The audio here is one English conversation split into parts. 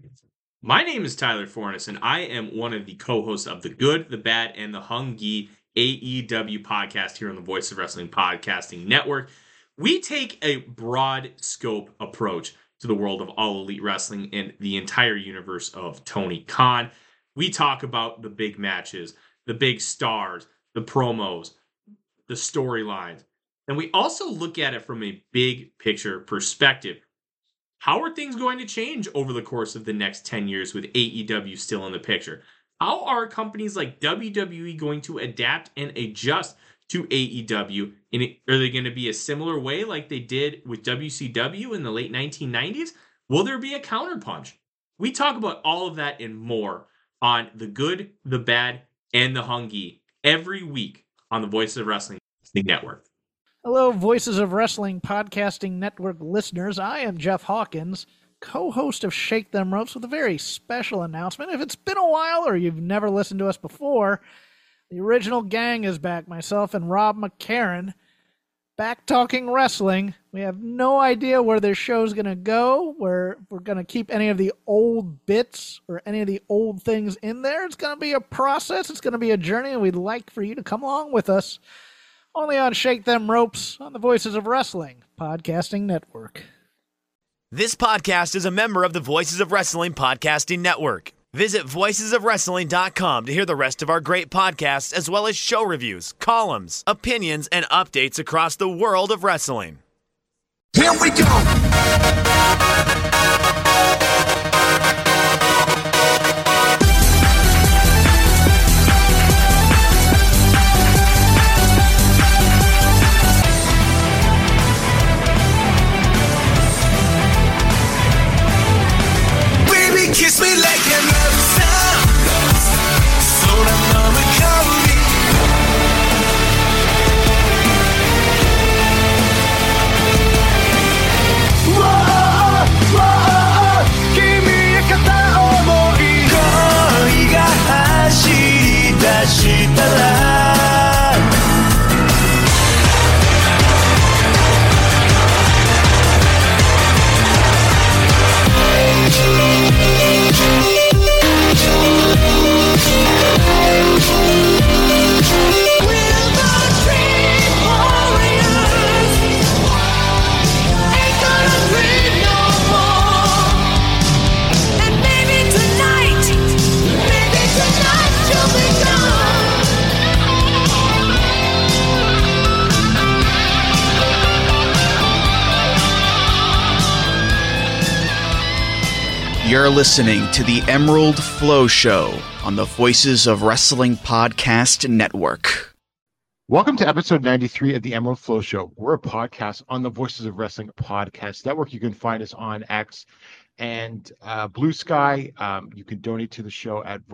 My name is Tyler Fornes, and I am one of the co-hosts of the Good, the Bad, and the Hungy AEW podcast here on the Voice of Wrestling Podcasting Network. We take a broad scope approach to the world of All Elite Wrestling and the entire universe of Tony Khan. We talk about the big matches, the big stars, the promos, the storylines, and we also look at it from a big picture perspective. How are things going to change over the course of the next 10 years with AEW still in the picture? How are companies like WWE going to adapt and adjust to AEW? Are they going to be a similar way like they did with WCW in the late 1990s? Will there be a counterpunch? We talk about all of that and more on The Good, The Bad, and The Hungy every week on the Voice of Wrestling Network. Hello, Voices of Wrestling Podcasting Network listeners. I am Jeff Hawkins, co-host of Shake Them Ropes, with a very special announcement. If it's been a while or you've never listened to us before, the original gang is back. Myself and Rob McCarran, back talking wrestling. We have no idea where this show's going to go, where we're going to keep any of the old bits or any of the old things in there. It's going to be a process. It's going to be a journey, and we'd like for you to come along with us. Only on Shake Them Ropes on the Voices of Wrestling Podcasting Network. This podcast is a member of the Voices of Wrestling Podcasting Network. Visit voicesofwrestling.com to hear the rest of our great podcasts, as well as show reviews, columns, opinions, and updates across the world of wrestling. Here we go! Kiss me like an uptown so that mama call me. Whoa, kimi片思い恋が走り出したら You're listening to the Emerald Flow Show on the Voices of Wrestling Podcast Network. Welcome to episode 93 of the Emerald Flow Show. We're a podcast on the Voices of Wrestling Podcast Network. You can find us on X and Blue Sky. You can donate to the show at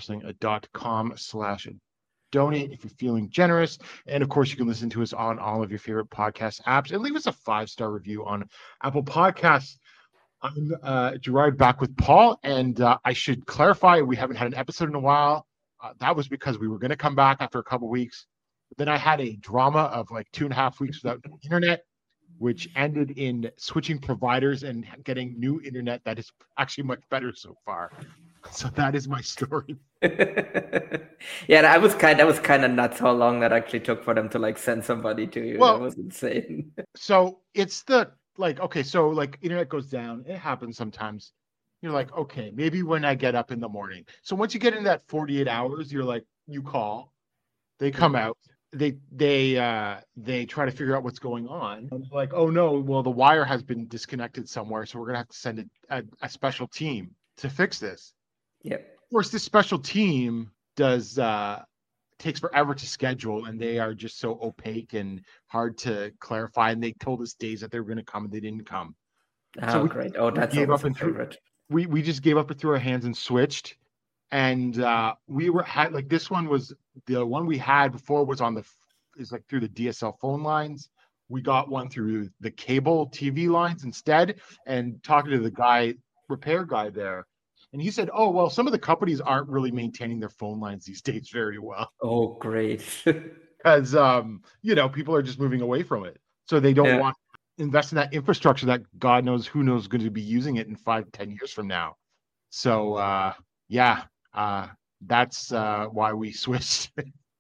voicesofwrestling.com/donate if you're feeling generous. And of course, you can listen to us on all of your favorite podcast apps and leave us a 5-star review on Apple Podcasts. I'm Gerard, back with Paul, and I should clarify, we haven't had an episode in a while. That was because we were going to come back after a couple weeks. But then I had a drama of like 2.5 weeks without internet, which ended in switching providers and getting new internet that is actually much better so far. So that is my story. Yeah, that was kind of nuts how long that actually took for them to like send somebody to you. Well, that was insane. So it's the okay, so like internet goes down. It happens sometimes. You're like, okay, maybe when I get up in the morning. So once you get in that 48 hours, you're like, you call, they come out, they try to figure out what's going on. I'm like, oh no, well the wire has been disconnected somewhere, so we're gonna have to send a special team to fix this. Yep. Of course, this special team takes forever to schedule, and they are just so opaque and hard to clarify. And they told us days that they were going to come, and they didn't come. Oh, great! Oh, that's always a favorite. We just gave up and threw our hands and switched. And this one was the one we had before was through the DSL phone lines. We got one through the cable TV lines instead. And talking to the repair guy there, and he said, oh, well, some of the companies aren't really maintaining their phone lines these days very well. Oh, great. Because, people are just moving away from it. So they don't want to invest in that infrastructure that God knows who knows going to be using it in 5-10 years from now. So that's why we switched.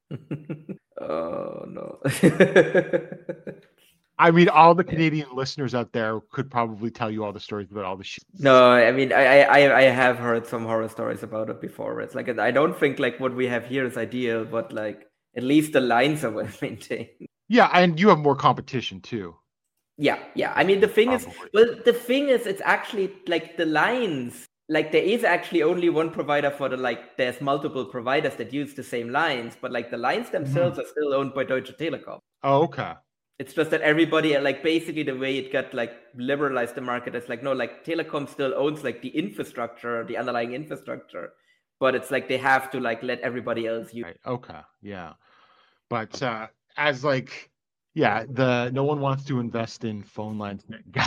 Oh no. I mean, all the Canadian listeners out there could probably tell you all the stories about all the shit. No, I mean, I have heard some horror stories about it before. It's like, I don't think like what we have here is ideal, but like at least the lines are well maintained. Yeah, and you have more competition too. Yeah. I mean, the thing is, it's actually like the lines. Like there is actually only one provider for there's multiple providers that use the same lines, but like the lines themselves are still owned by Deutsche Telekom. Oh, okay. It's just that everybody, like basically the way it got like liberalized the market is like, no, like Telecom still owns like the infrastructure, the underlying infrastructure, but it's like they have to like let everybody else use. Right. Okay. Yeah. But as like, yeah, no one wants to invest in phone lines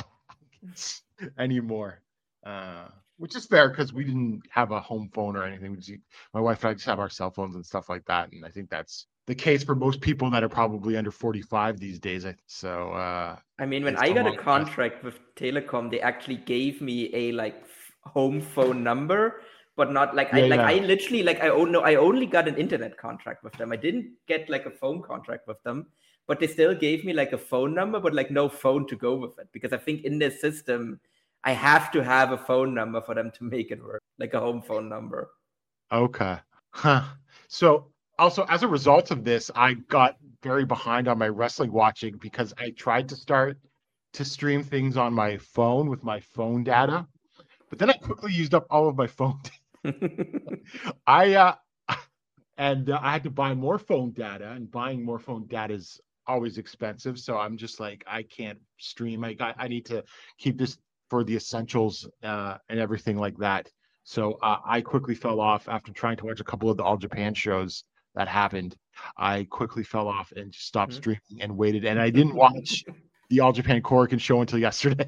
anymore. Which is fair because we didn't have a home phone or anything. My wife and I just have our cell phones and stuff like that. And I think that's the case for most people that are probably under 45 these days. So, I mean, when I got a contract with Telecom, they actually gave me a like home phone number, but not like I literally like I only got an internet contract with them. I didn't get like a phone contract with them, but they still gave me like a phone number, but like no phone to go with it because I think in their system I have to have a phone number for them to make it work, like a home phone number. Okay. Huh. So also as a result of this, I got very behind on my wrestling watching because I tried to start to stream things on my phone with my phone data, but then I quickly used up all of my phone data. I had to buy more phone data, and buying more phone data is always expensive. So I'm just like, I can't stream. I need to keep this for the essentials and everything like that. So I quickly fell off after trying to watch a couple of the All Japan shows that happened. I quickly fell off and just stopped streaming and waited. And I didn't watch the All Japan Korakuen show until yesterday.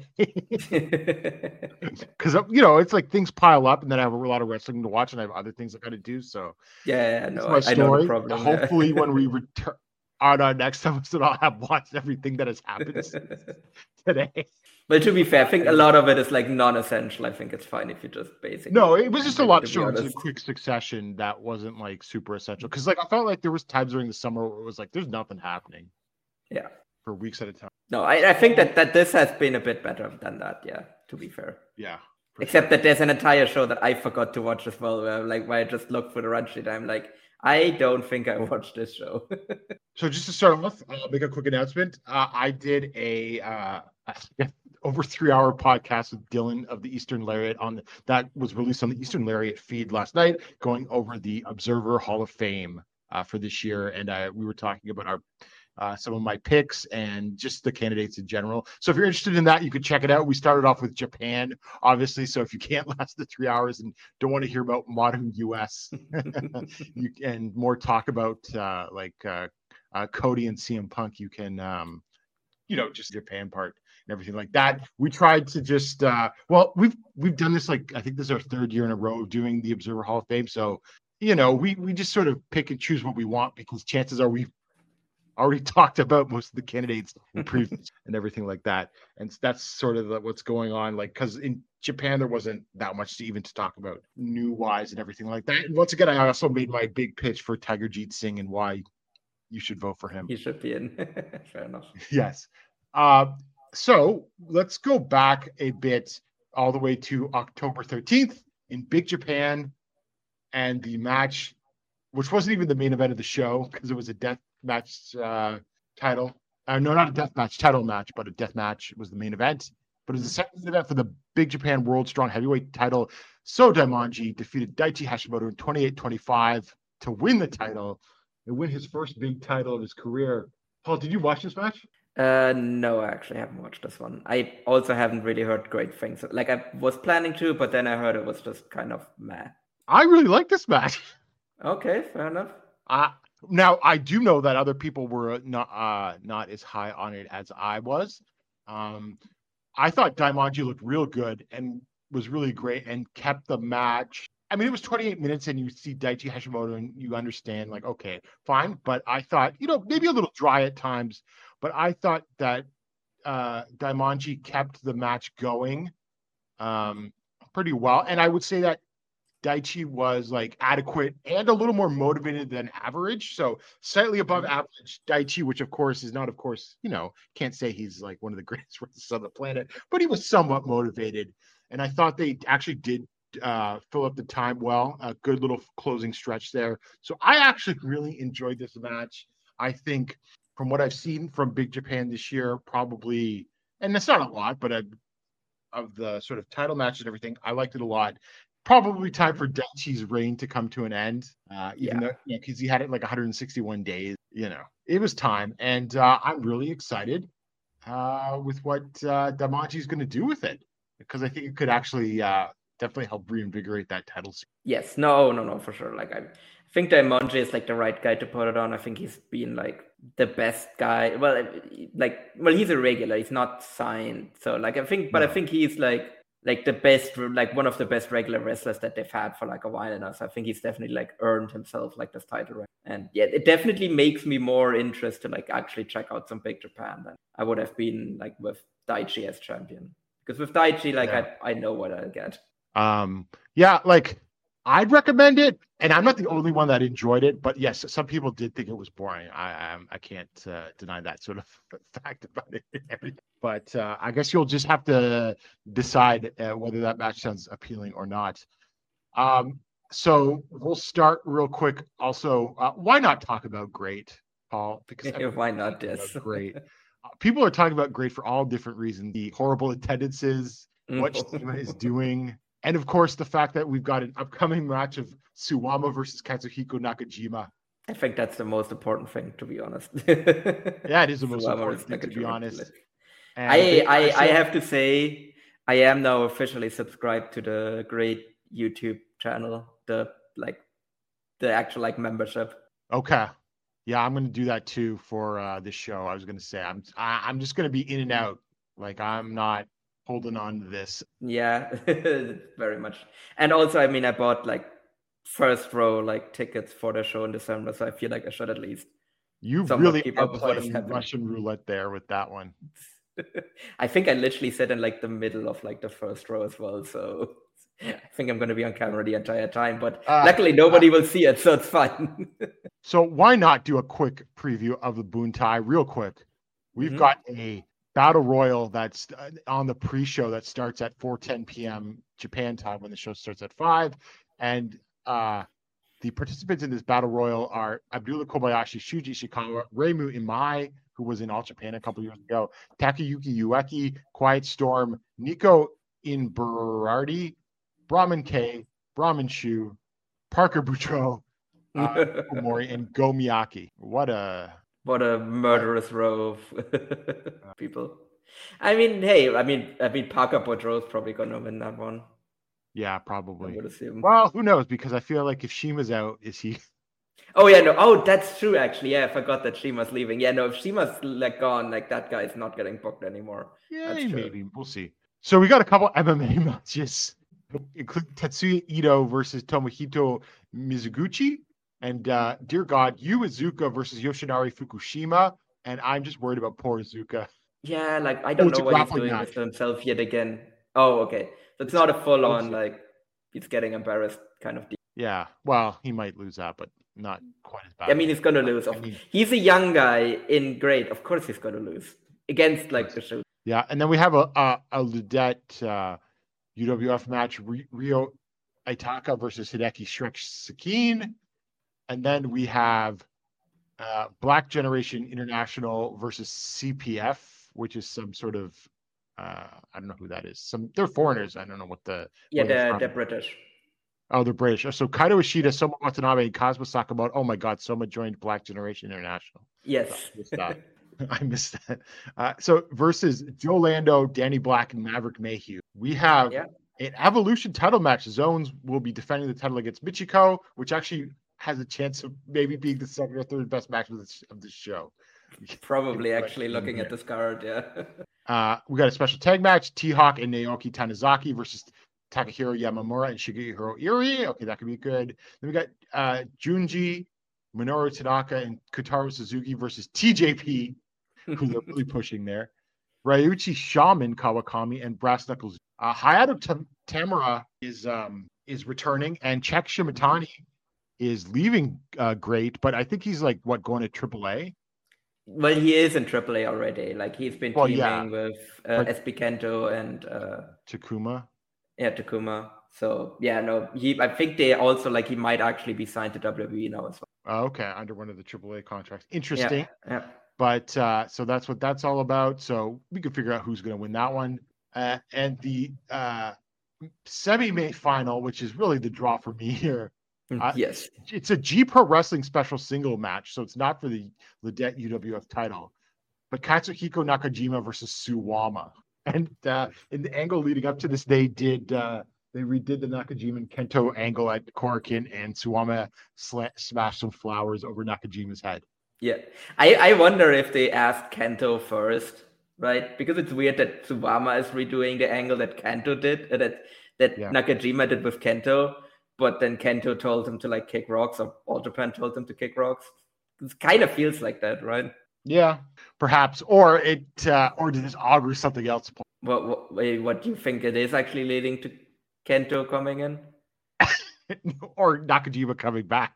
Because, it's like things pile up and then I have a lot of wrestling to watch and I have other things I got to do. So yeah, no, my story. I know the problem. Hopefully when we return on our next episode, I'll have watched everything that has happened today. But to be fair, I think a lot of it is like non-essential. I think it's fine if you just basically. No, it was just a lot of shows in quick succession that wasn't like super essential. Because like I felt like there was times during the summer where it was like there's nothing happening. Yeah. For weeks at a time. No, I think that this has been a bit better than that. Yeah, to be fair. Yeah. Except that there's an entire show that I forgot to watch as well. Where I just looked for the run sheet. I'm like, I don't think I watched this show. So just to start off, I'll make a quick announcement. I did a over 3-hour podcast with Dylan of the Eastern Lariat that was released on the Eastern Lariat feed last night, going over the Observer Hall of Fame for this year, and we were talking about our some of my picks and just the candidates in general. So if you're interested in that, you can check it out. We started off with Japan, obviously. So if you can't last the 3 hours and don't want to hear about modern US, and more talk about Cody and CM Punk, you can, just Japan part and everything like that. We tried to just, we've done this, like, I think this is our 3rd year in a row doing the Observer Hall of Fame. So, we just sort of pick and choose what we want because chances are we've already talked about most of the candidates in previous and everything like that. And that's sort of what's going on. Like, because in Japan, there wasn't that much to talk about new wise and everything like that. And once again, I also made my big pitch for Tiger Jeet Singh and why you should vote for him. He should be in. Fair enough. Yes. So let's go back a bit all the way to October 13th in Big Japan, and the match, which wasn't even the main event of the show because it was a death match title. No, not a death match title match, but a death match was the main event. But it was the second event for the Big Japan World Strong Heavyweight title. So Daimonji defeated Daichi Hashimoto in 28-25 to win the title and win his first big title of his career. Paul, did you watch this match? No, I actually haven't watched this one. I also haven't really heard great things. Like, I was planning to, but then I heard it was just kind of meh. I really like this match. Okay, fair enough. Now, I do know that other people were not as high on it as I was. I thought Daimonji looked real good and was really great and kept the match. I mean, it was 28 minutes and you see Daichi Hashimoto and you understand, like, okay, fine. But I thought, maybe a little dry at times. But I thought that Daimonji kept the match going pretty well. And I would say that Daichi was like adequate and a little more motivated than average. So slightly above average Daichi, which of course is not, of course, can't say he's like one of the greatest wrestlers on the planet, but he was somewhat motivated. And I thought they actually did fill up the time well. A good little closing stretch there. So I actually really enjoyed this match. I think from what I've seen from Big Japan this year, probably, and that's not a lot, but of the sort of title matches and everything, I liked it a lot. Probably time for Daichi's reign to come to an end, even though, because he had it like 161 days, it was time. And I'm really excited with what Damaji's going to do with it, because I think it could actually definitely help reinvigorate that title. Yes, no, for sure. Like I think Daimonji is like the right guy to put it on. I think he's been like the best guy. Well, he's a regular. He's not signed, so like I think he's like the best, like one of the best regular wrestlers that they've had for like a while now. So I think he's definitely like earned himself like this title reign. And yeah, it definitely makes me more interested to like actually check out some Big Japan than I would have been like with Daichi as champion. Because with Daichi, like I know what I'll get. Like I'd recommend it, and I'm not the only one that enjoyed it. But yes, some people did think it was boring. I can't deny that sort of fact about it. But I guess you'll just have to decide whether that match sounds appealing or not. So we'll start real quick. Also, why not talk about Great, Paul? Because why not? Yes, Great. People are talking about Great for all different reasons. The horrible attendances, what Shima is doing. And of course, the fact that we've got an upcoming match of Suwama versus Katsuhiko Nakajima. I think that's the most important thing, to be honest. Yeah, it is the most important thing, to be honest. I have to say, I am now officially subscribed to the Great YouTube channel, the actual like membership. Okay. Yeah, I'm going to do that too for this show. I was going to say I'm just going to be in and out. Like I'm not holding on to this. Yeah, very much. And also, I mean, I bought like first row like tickets for the show in December, so I feel like I should at least. You really are playing Russian roulette there with that one. I think I literally sat in like the middle of like the first row as well, so I think I'm going to be on camera the entire time. But luckily, nobody will see it, so it's fine. So why not do a quick preview of the Buntai real quick? We've got a Battle Royal that's on the pre-show that starts at 4:10 p.m. Japan time when the show starts at 5. And the participants in this Battle Royal are Abdullah Kobayashi, Shuji Ishikawa, Reimu Imai, who was in All Japan a couple years ago, Takayuki Ueki, Quiet Storm, Nico Inberardi, Brahman K, Brahman Shu, Parker Boudreaux, Omori, and Go Miyake. What a murderous row of people. I mean, Parker Boudreaux is probably going to win that one. Yeah, probably. I would assume. Well, who knows? Because I feel like if Shima's out, is he? Oh yeah, no. Oh, that's true. Actually, yeah, I forgot that Shima's leaving. Yeah, no. If Shima's like gone, like that guy is not getting booked anymore. Yeah, maybe we'll see. So we got a couple MMA matches, including Tetsuya Ito versus Tomohito Mizuguchi. And dear God, Yu Iizuka versus Yoshinari Fukushima. And I'm just worried about poor Iizuka. Yeah, like I don't know what he's doing with himself yet again. Oh, okay. So it's not a full-on, like, he's getting embarrassed kind of deal. Yeah, well, he might lose that, but not quite as bad. I mean, he's going to lose. He's a young guy in Great. Of course he's going to lose against, like, the shoot. Yeah, and then we have a Ludette UWF match, Ryo Aitaka versus Hideki Shrek Sakine. And then we have Black Generation International versus CPF, which is some sort of I don't know who that is. They're foreigners. I don't know what the they're British. Oh, they're British. So Kaito Ishida, Soma Watanabe, and Kazuma Sakamoto. Oh my God, Soma joined Black Generation International. Yes, I missed that. So versus Joe Lando, Danny Black, and Maverick Mayhew. We have an Evolution title match. Zones will be defending the title against Michiko, which actually has a chance of maybe being the second or third best match of this show. Probably, actually, looking at this card, we got a special tag match: T-Hawk and Naoki Tanizaki versus Takahiro Yamamura and Shigehiro Irie. Okay, that could be good. Then we got Junji, Minoru Tanaka, and Kotaro Suzuki versus TJP, who they're really pushing there. Ryuichi Shaman Kawakami, and Brass Knuckles. Hayato Tamura is returning, and Czech Shimatani is leaving Great, but I think he's like going to AAA. Well, he is in AAA already. Like he's been teaming with SB Kento and Takuma. Yeah, Takuma. So yeah, no, I think they also like he might actually be signed to WWE now as well. Okay, under one of the AAA contracts. Interesting. Yeah. But so that's what that's all about. So we can figure out who's going to win that one. And the semi-main final, which is really the draw for me here. Yes, it's a G Pro Wrestling special single match, so it's not for the Lidet UWF title. But Katsuhiko Nakajima versus Suwama, and in the angle leading up to this, they redid the Nakajima and Kento angle at Korakuen, and Suwama smashed some flowers over Nakajima's head. Yeah, I wonder if they asked Kento first, right? Because it's weird that Suwama is redoing the angle that Kento did, that Nakajima did with Kento. But then Kento told him to like kick rocks, or All Japan told him to kick rocks. It kind of feels like that, right? Yeah, perhaps. Or or did this augur something else? What do you think it is actually leading to Kento coming in? Or Nakajima coming back?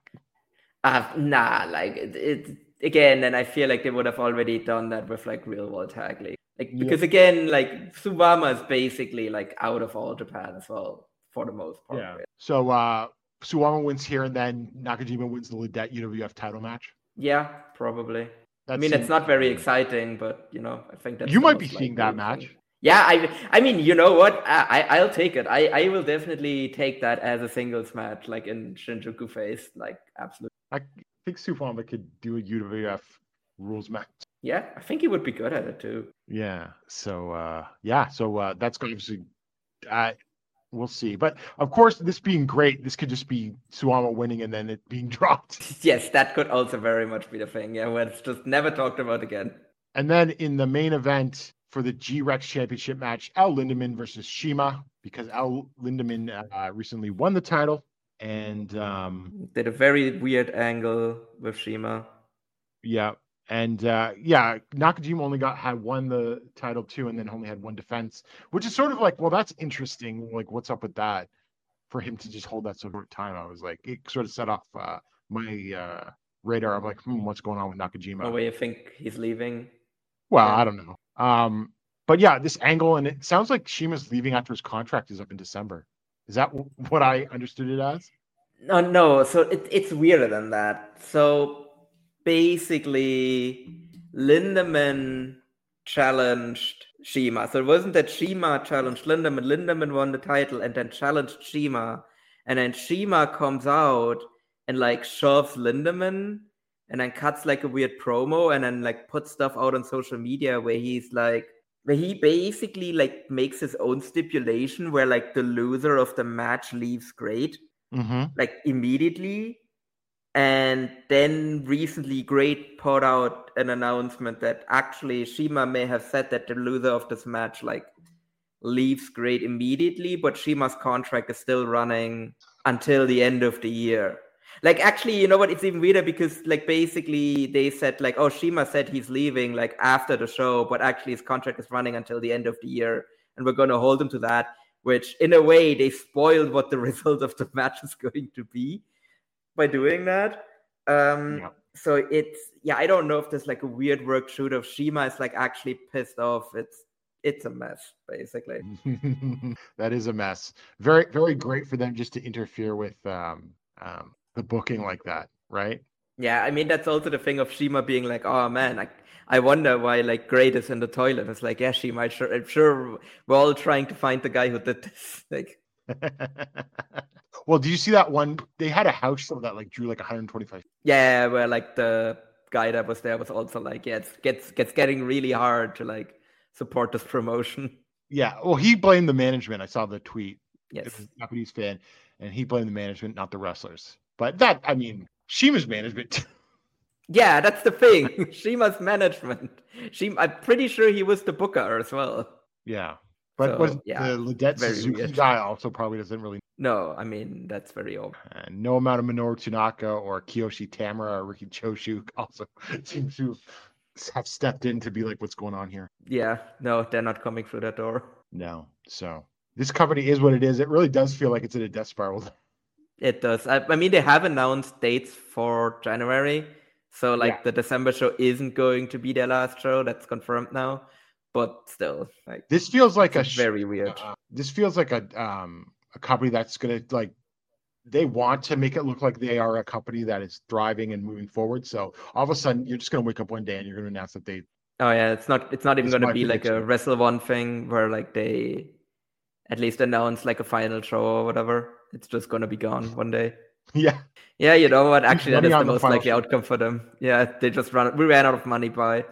Nah, like it again. And I feel like they would have already done that with like Real World Tag League, because again, like Suwama is basically like out of All Japan as well. For the most part. Yeah. So Suwama wins here, and then Nakajima wins the Lidet UWF title match. Yeah, probably. It's not very exciting, but I think that's you might be seeing that match. Thing. Yeah, I mean, you know what? I'll take it. I will definitely take that as a singles match, like in Shinjuku Face, like absolutely. I think Suwama could do a UWF rules match. Yeah, I think he would be good at it too. Yeah. So that's obviously. We'll see. But of course, this being great, this could just be Suwama winning and then it being dropped. Yes, that could also very much be the thing. Yeah, where it's just never talked about again. And then in the main event for the G-Rex Championship match, Al Lindemann versus Shima, because Al Lindemann recently won the title and did a very weird angle with Shima. Yeah. And Nakajima had won the title too, and then only had one defense, which is sort of like, well, that's interesting. Like, what's up with that? For him to just hold that so short time, I was like, it sort of set off my radar. I'm like, what's going on with Nakajima? Oh, you think he's leaving? Well, yeah. I don't know. But yeah, this angle, and it sounds like Shima's leaving after his contract is up in December. Is that what I understood it as? No. So it's weirder than that. So. Basically, Lindemann challenged Shima. So it wasn't that Shima challenged Lindemann. Lindemann won the title and then challenged Shima. And then Shima comes out and like shoves Lindemann and then cuts like a weird promo and then like puts stuff out on social media where he basically like makes his own stipulation where like the loser of the match leaves Great, like immediately. And then recently, Great put out an announcement that actually Shima may have said that the loser of this match like leaves Great immediately, but Shima's contract is still running until the end of the year. Like, actually, you know what? It's even weirder because like basically they said like, oh, Shima said he's leaving like after the show, but actually his contract is running until the end of the year, and we're going to hold him to that. Which, in a way, they spoiled what the result of the match is going to be. By doing that. So I don't know if there's like a weird work shoot of Shima is like actually pissed off. It's a mess, basically. That is a mess. Very, very great for them just to interfere with the booking like that, right? Yeah, I mean that's also the thing of Shima being like, oh man, I wonder why like Great is in the toilet. It's like, yeah, Shima, I'm sure we're all trying to find the guy who did this. Like well, did you see that one? They had a house show that like drew like 125. Yeah, where like the guy that was there was also like, yeah, it's getting really hard to like support this promotion. Yeah, well, he blamed the management. I saw the tweet. Yes, it was a Japanese fan, and he blamed the management, not the wrestlers. But that, I mean, Shima's management. Yeah, that's the thing. Shima's management. I'm pretty sure he was the booker as well. Yeah. But the Lidet Suzuki guy also probably doesn't really. No, I mean, that's very old. And no amount of Minoru Tanaka or Kiyoshi Tamura or Riki Choshu also seems to have stepped in to be like, what's going on here? Yeah, no, they're not coming through that door. No. So this company is what it is. It really does feel like it's in a death spiral. It does. I mean, they have announced dates for January. So, like, the December show isn't going to be their last show. That's confirmed now. But still, like, this feels like very weird. This feels like a company that's gonna like. They want to make it look like they are a company that is thriving and moving forward. So all of a sudden, you're just gonna wake up one day and you're gonna announce that they. Oh yeah, it's not even going to be like a Wrestle One thing where like they at least announce like a final show or whatever. It's just going to be gone one day. Yeah. Yeah, you know what? Actually, that is the most likely outcome for them. Yeah, they just we ran out of money by.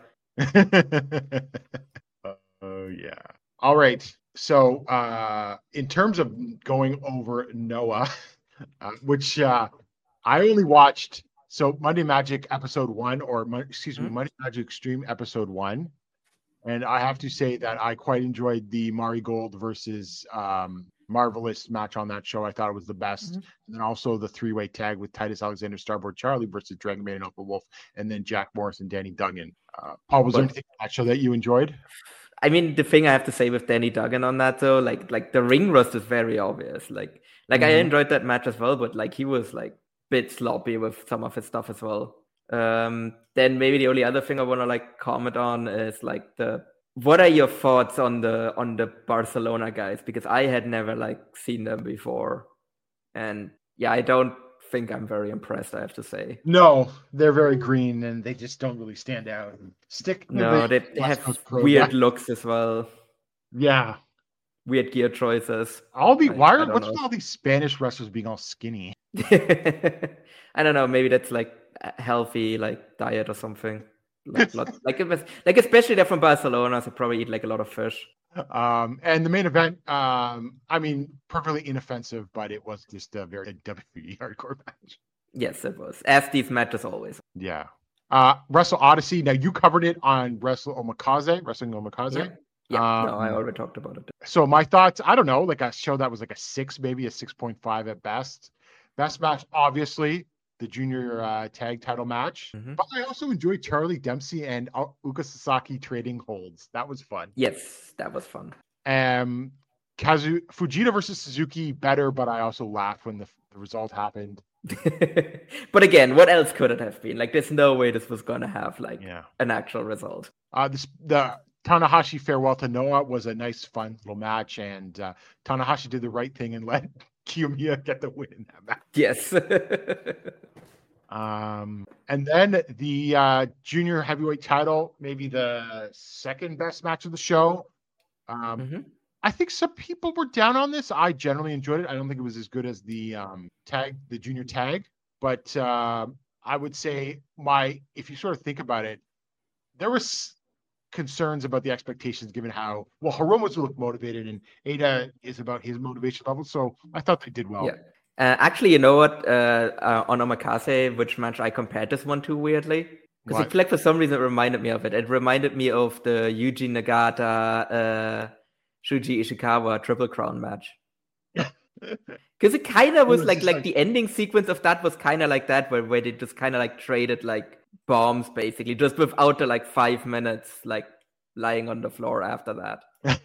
Oh yeah. All right. So in terms of going over Noah, which I only watched. So Monday Magic episode 1, or Monday Magic Extreme episode 1. And I have to say that I quite enjoyed the Mari Gold versus Marvelous match on that show. I thought it was the best. And then also the 3-way tag with Titus Alexander, Starboard Charlie versus Dragon Man and Alpha Wolf, and then Jack Morris and Danny Duggan. Paul, was there anything on that show that you enjoyed? I mean, the thing I have to say with Danny Duggan on that though, like the ring rust is very obvious. Like I enjoyed that match as well, but like he was like a bit sloppy with some of his stuff as well. Then maybe the only other thing I want to like comment on is like what are your thoughts on the Barcelona guys? Because I had never like seen them before, and yeah, I don't think I'm very impressed, I have to say. No, they're very green and they just don't really stand out. They have weird looks as well. Yeah. Weird gear choices. What's with all these Spanish wrestlers being all skinny? I don't know. Maybe that's like a healthy like diet or something. Like especially they're from Barcelona, so probably eat like a lot of fish. And the main event, I mean, perfectly inoffensive, but it was just a very WWE hardcore match. Yes, it was. As these matches always. Yeah. Wrestle Odyssey. Now you covered it on Wrestling Omakase. Yeah. I already talked about it. So my thoughts, I don't know, like a show that was like a 6, maybe a 6.5 at best. Best match, obviously, the junior tag title match. But I also enjoyed Charlie Dempsey and Uka Sasaki trading holds. That was fun. Yes, that was fun. Fujita versus Suzuki, better, but I also laughed when the result happened. But again, what else could it have been? Like, there's no way this was going to have like an actual result. The Tanahashi farewell to Noah was a nice, fun little match, and Tanahashi did the right thing and let Kiyomiya get the win in that match. Yes. And then the junior heavyweight title, maybe the second best match of the show. I think some people were down on this. I generally enjoyed it. I don't think it was as good as the junior tag, but I would say if you sort of think about it, there was concerns about the expectations given how Hiromu's look motivated and Ada is about his motivation level. So I thought they did well. Yeah. Actually, you know what? On Omakase, which match I compared this one to weirdly? Because I feel like for some reason it reminded me of it. It reminded me of the Yuji Nagata, Shuji Ishikawa Triple Crown match. Because it kind of was like the ending sequence of that was kind of like that, where they just kind of like traded like bombs basically, just without the like 5 minutes like lying on the floor after that.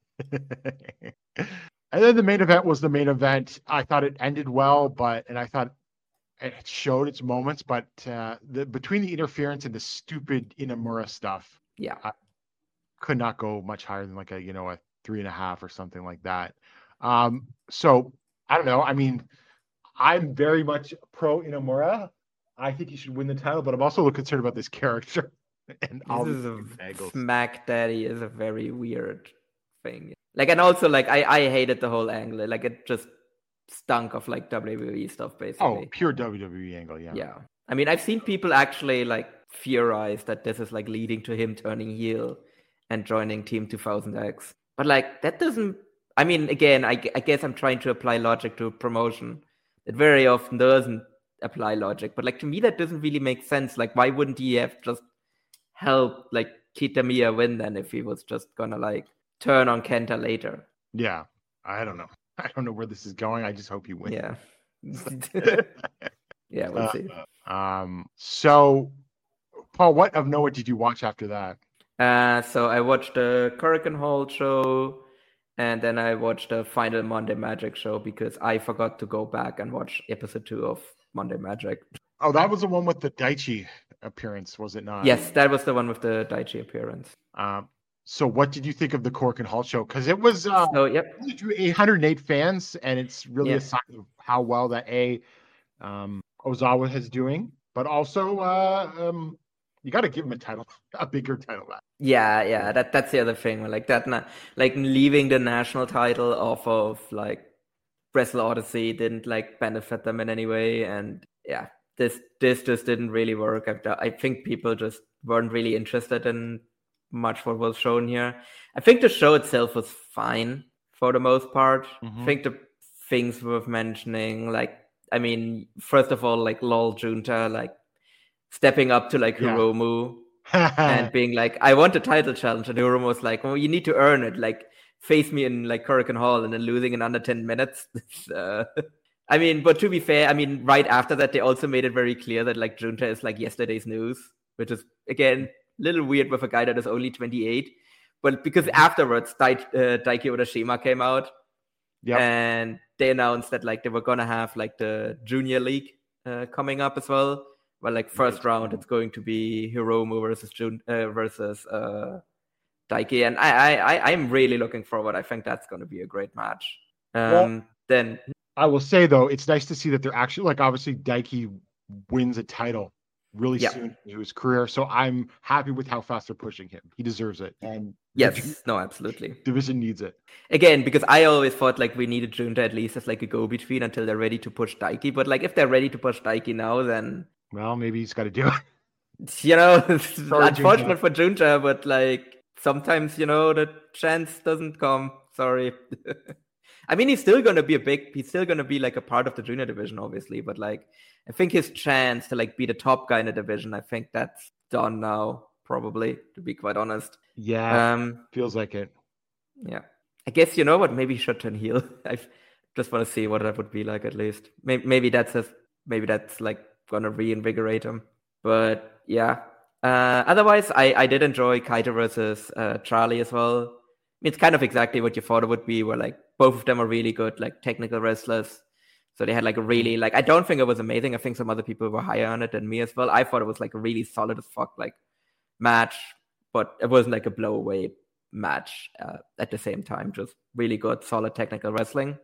And then the main event was the main event. I thought it ended well, and I thought it showed its moments, but between the interference and the stupid Inamura stuff, I could not go much higher than like a 3.5 or something like that. So I don't know. I mean, I'm very much pro Inamura. I think he should win the title, but I'm also a little concerned about this character. And Smack Daddy is a very weird thing. Like, and also like I hated the whole angle. Like, it just stunk of like WWE stuff basically. Oh, pure WWE angle, yeah. Yeah. I mean, I've seen people actually like theorize that this is like leading to him turning heel and joining Team 2000X. But like, that doesn't. I mean, again, I guess I'm trying to apply logic to promotion. It very often doesn't apply logic, but like to me that doesn't really make sense. Like, why wouldn't he have just helped like Kitamiya win then if he was just gonna like turn on Kenta later? Yeah, I don't know. I don't know where this is going. I just hope he wins. Yeah. Yeah, we'll see. So Paul, what of Noah did you watch after that? So I watched the Korakuen Hall show, and then I watched the final Monday Magic show because I forgot to go back and watch episode 2 of Monday Magic. Oh, that was the one with the Daichi appearance, was it not? Yes, that was the one with the Daichi appearance. So what did you think of the Korakuen Hall show? Because it was it drew 808 fans, and it's really a sign of how well that Ozawa is doing. But also, you got to give him a bigger title match. Yeah, that's the other thing. Like that, like leaving the national title off of like Wrestle Odyssey didn't like benefit them in any way, and yeah, this just didn't really work. I think people just weren't really interested in much what was shown here. I think the show itself was fine for the most part. I think the things worth mentioning, like, I mean, first of all, like LOL Junta, like stepping up to like Hiromu and being like, I want a title challenge, and Hiromu was like, well, you need to earn it, like face me in like Korakuen Hall, and then losing in under 10 minutes. I mean, but to be fair, I mean, right after that, they also made it very clear that like Junta is like yesterday's news, which is again little weird with a guy that is only 28, but because afterwards Daiki Odashima came out and they announced that like they were gonna have like the junior league coming up as well, where like first round it's going to be Hiromu versus Daiki, and I'm really looking forward. I think that's going to be a great match. Then I will say though, it's nice to see that they're actually like, obviously Daiki wins a title really soon into his career, so I'm happy with how fast they're pushing him. He deserves it, and absolutely, division needs it again, because I always thought like we needed Junta at least as like a go between until they're ready to push Daiki. But like if they're ready to push Daiki now, then maybe he's got to do it. It's unfortunate for Junta, but like sometimes the chance doesn't come. Sorry. I mean, he's still gonna be like a part of the junior division, obviously, but like I think his chance to like be the top guy in the division, I think that's done now, probably, to be quite honest. Yeah, feels like it. Yeah, I guess maybe he should turn heel. I just want to see what that would be like at least. Maybe that's like gonna reinvigorate him. But yeah, otherwise, I did enjoy Kaito versus Charlie as well. It's kind of exactly what you thought it would be, where like both of them are really good, like technical wrestlers. So they had like a really, like, I don't think it was amazing. I think some other people were higher on it than me as well. I thought it was like a really solid as fuck like match, but it wasn't like a blow away match at the same time. Just really good, solid technical wrestling.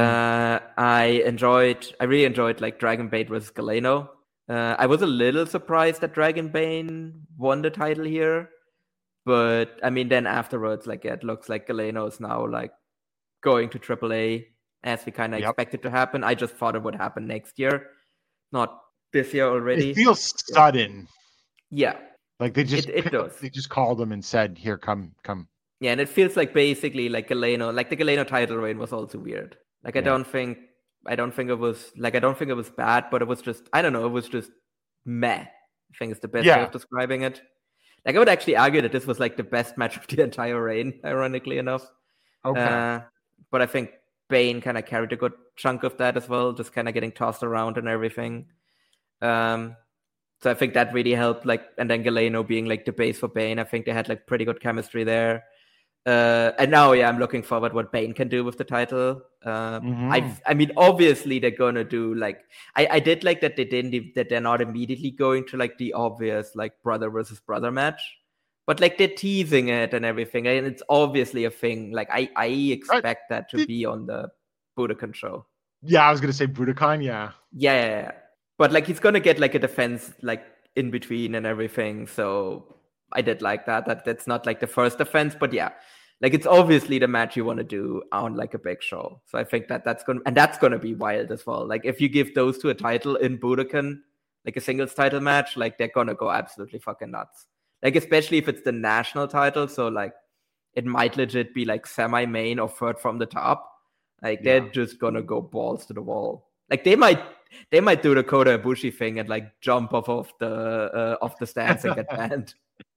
I really enjoyed like Dragon Bane versus Galeno. I was a little surprised that Dragon Bane won the title here. But I mean, then afterwards, like it looks like Galeno is now like going to AAA, as we kind of expected to happen. I just thought it would happen next year, not this year already. It feels sudden. Yeah, like they just it does. They just called them and said, "Here, come." Yeah, and it feels like basically like Galeno, like the Galeno title reign was also weird. Like I don't think it was bad, but it was just, I don't know, it was just meh. I think it's the best way of describing it. Like I would actually argue that this was like the best match of the entire reign, ironically enough. Okay. But I think Bane kind of carried a good chunk of that as well, just kind of getting tossed around and everything. So I think that really helped. Like, and then Galeno being like the base for Bane, I think they had like pretty good chemistry there. And now, I'm looking forward what Bane can do with the title. I mean, obviously they're gonna do like I did like that they're not immediately going to like the obvious like brother versus brother match, but like they're teasing it and everything, and it's obviously a thing. Like I expect that to be on the Budokan show. Yeah, I was gonna say Budokan. Yeah. But like he's gonna get like a defense like in between and everything. So I did like that. That's not like the first defense, but yeah. Like it's obviously the match you want to do on like a big show. So I think that's gonna be wild as well. Like if you give those two a title in Budokan, like a singles title match, like they're gonna go absolutely fucking nuts. Like especially if it's the national title, so like it might legit be like semi-main or third from the top. Like they're just gonna go balls to the wall. Like they might do the Kota Ibushi thing and like jump off the stands and get banned.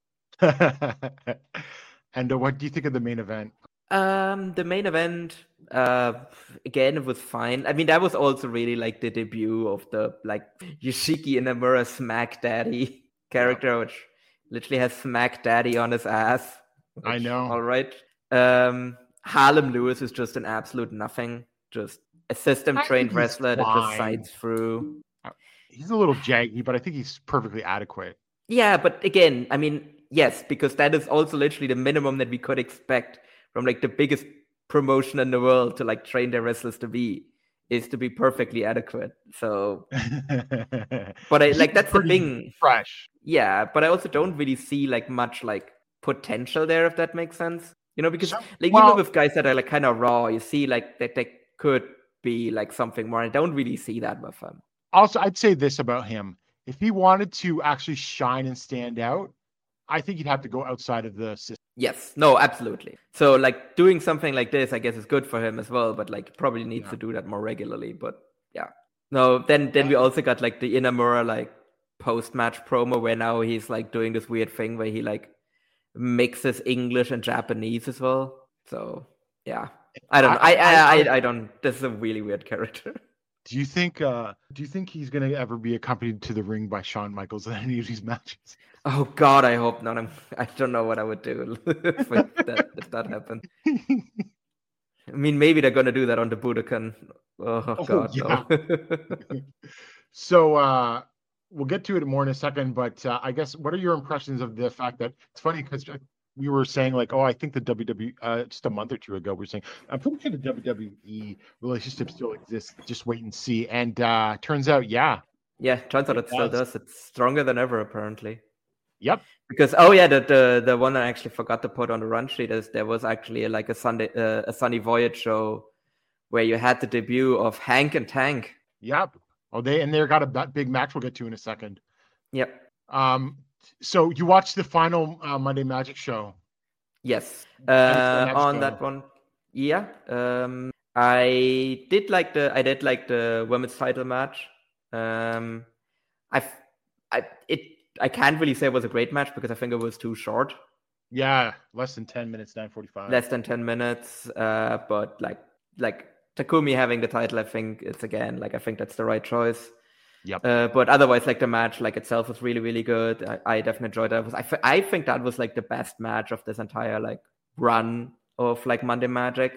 And what do you think of the main event? The main event, again, it was fine. I mean, that was also really like the debut of the like Yoshiki Inamura Smack Daddy character, which literally has Smack Daddy on his ass. I know. All right. Harlem Lewis is just an absolute nothing. Just a system-trained wrestler that just sides through. He's a little jaggy, but I think he's perfectly adequate. Yeah, but again, I mean, yes, because that is also literally the minimum that we could expect from like the biggest promotion in the world to like train their wrestlers to be, is to be perfectly adequate. So, but I like that's the thing. Fresh. Yeah, but I also don't really see like much like potential there, if that makes sense. You know, because even with guys that are like kind of raw, you see like that they could be like something more. I don't really see that with him. Also, I'd say this about him. If he wanted to actually shine and stand out, I think he'd have to go outside of the system. Yes, no, absolutely. So like doing something like this, I guess is good for him as well, but like probably needs to do that more regularly. But yeah. No, then we also got like the Inamura like post-match promo where now he's like doing this weird thing where he like mixes English and Japanese as well. So yeah. I don't know. I don't. This is a really weird character. Do you think he's gonna ever be accompanied to the ring by Shawn Michaels in any of these matches? Oh God, I hope not. I don't know what I would do if that happened. I mean, maybe they're gonna do that on the Budokan. Oh God, yeah. No. So we'll get to it more in a second, but I guess what are your impressions of the fact that it's funny because we were saying like, I think the WWE just a month or two ago, we were saying, I'm pretty sure the WWE relationship still exists. Just wait and see. And turns out, turns out it still does. It's stronger than ever, apparently. Yep. Because the one I actually forgot to put on the run sheet is there was actually like a Sunny Voyage show where you had the debut of Hank and Tank. Yep. They got a big match we'll get to in a second. Yep. So you watched the final Monday Magic show? Yes. On that one, yeah. I did like the women's title match. I can't really say it was a great match because I think it was too short. Yeah, less than 10 minutes, 9:45. Less than 10 minutes. But like Takumi having the title, I think it's again I think that's the right choice. Yep. But otherwise, like the match, like itself was really, really good. I definitely enjoyed that. I think that was like the best match of this entire like run of like Monday Magic.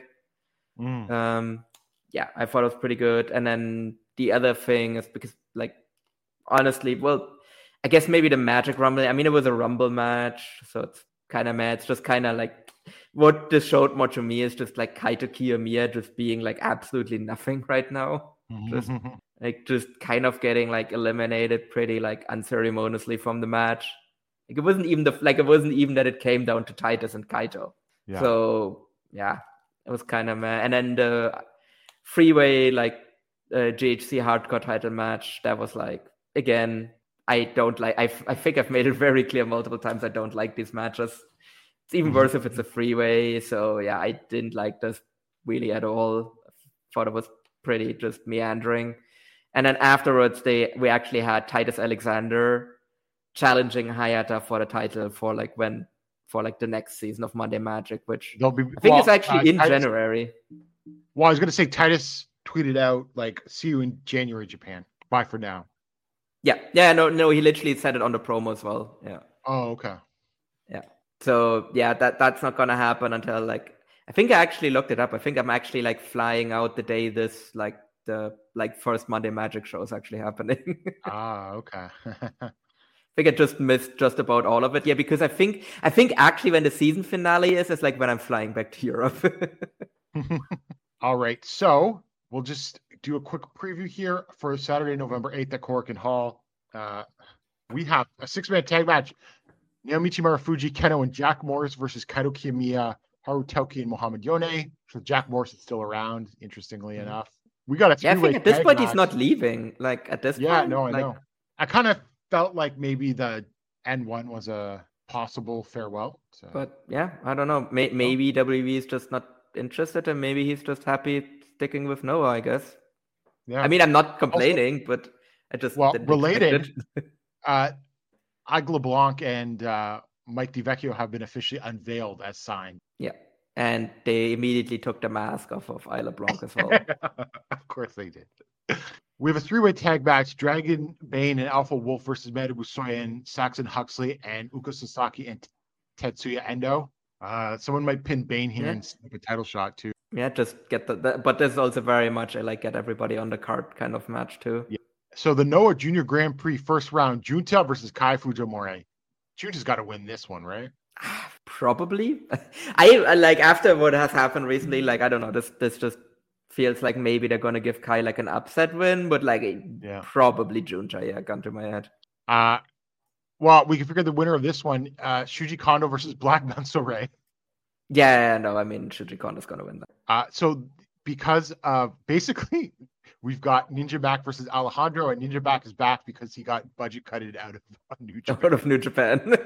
Yeah, I thought it was pretty good. And then the other thing is because like honestly, well, I guess maybe the Magic Rumble. I mean, it was a Rumble match, so it's kind of mad. It's just kind of like what this showed more to me is just like Kaito Kiyomiya just being like absolutely nothing right now. Just kind of getting like eliminated pretty like unceremoniously from the match. Like it wasn't even that it came down to Titus and Kaito. Yeah. So yeah, it was kind of mad. And then the freeway like GHC hardcore title match, that was like again, I don't like. I think I've made it very clear multiple times I don't like these matches. It's even worse if it's a freeway. So yeah, I didn't like this really at all. I thought it was pretty just meandering. And then afterwards, we actually had Titus Alexander challenging Hayata for the title for the next season of Monday Magic, which I think is actually in January. Well, I was going to say Titus tweeted out like, "See you in January, Japan. Bye for now." Yeah. No. He literally said it on the promo as well. Yeah. Oh, okay. Yeah. So yeah, that's not going to happen until like I think I actually looked it up. I think I'm actually like flying out the day this like the like first Monday Magic show is actually happening. Okay. I think I just missed just about all of it. Yeah, because I think actually when the season finale is like when I'm flying back to Europe. All right. So we'll just do a quick preview here for Saturday, November 8th at Korakuen Hall. We have a 6-man tag match. Naomichi Marufuji, Keno, and Jack Morris versus Kaito Kiyomiya, Haru Toki, and Mohamed Yone. So Jack Morris is still around, interestingly enough. We got a 3-way I think at this point match. He's not leaving. Like at this point. Yeah, no, I know. I kind of felt like maybe the N1 was a possible farewell. So. But yeah, I don't know. Maybe WWE is just not interested, and maybe he's just happy sticking with Noah, I guess. Yeah. I mean, I'm not complaining, but I just didn't related. Agla Blanc and Mike DiVecchio have been officially unveiled as signed. Yeah. And they immediately took the mask off of Isla Blanc as well. Of course they did. We have a 3-way tag match: Dragon Bane and Alpha Wolf versus Meta Busoya, Saxon Huxley, and Uka Sasaki and Tetsuya Endo. Someone might pin Bane here and sneak a title shot too. Yeah, just get but there's also very much get everybody on the card kind of match too. Yeah. So the Noah Junior Grand Prix first round: Junta versus Kai Fujimori. Junta's got to win this one, right? Probably. I like after what has happened recently. I don't know. This just feels like maybe they're gonna give Kai an upset win, but probably Junta. Yeah, gun to my head. Well, we can figure the winner of this one: Shuji Kondo versus Black Mansoray. Yeah, no, I mean Shuji Kondo's gonna win that. So because basically we've got Ninja Mac versus Alejandro, and Ninja Mac is back because he got budget cutted out of New Japan. Out of New Japan.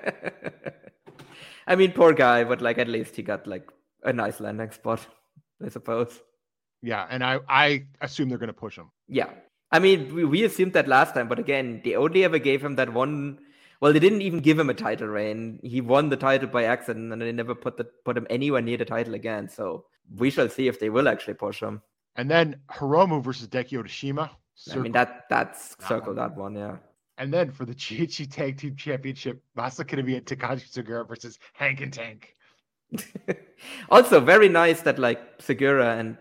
I mean, poor guy, but at least he got a nice landing spot, I suppose. Yeah, and I assume they're going to push him. Yeah. I mean, we assumed that last time, but again, they only ever gave him that one. Well, they didn't even give him a title reign. He won the title by accident, and they never put him anywhere near the title again. So we shall see if they will actually push him. And then Hiromu versus Daiki Otashima. I mean, that's circle that one, yeah. And then for the GHC Tag Team Championship, Masa Kitamiya and Takashi Sugiura versus Hank and Tank. Also, very nice that Sugiura and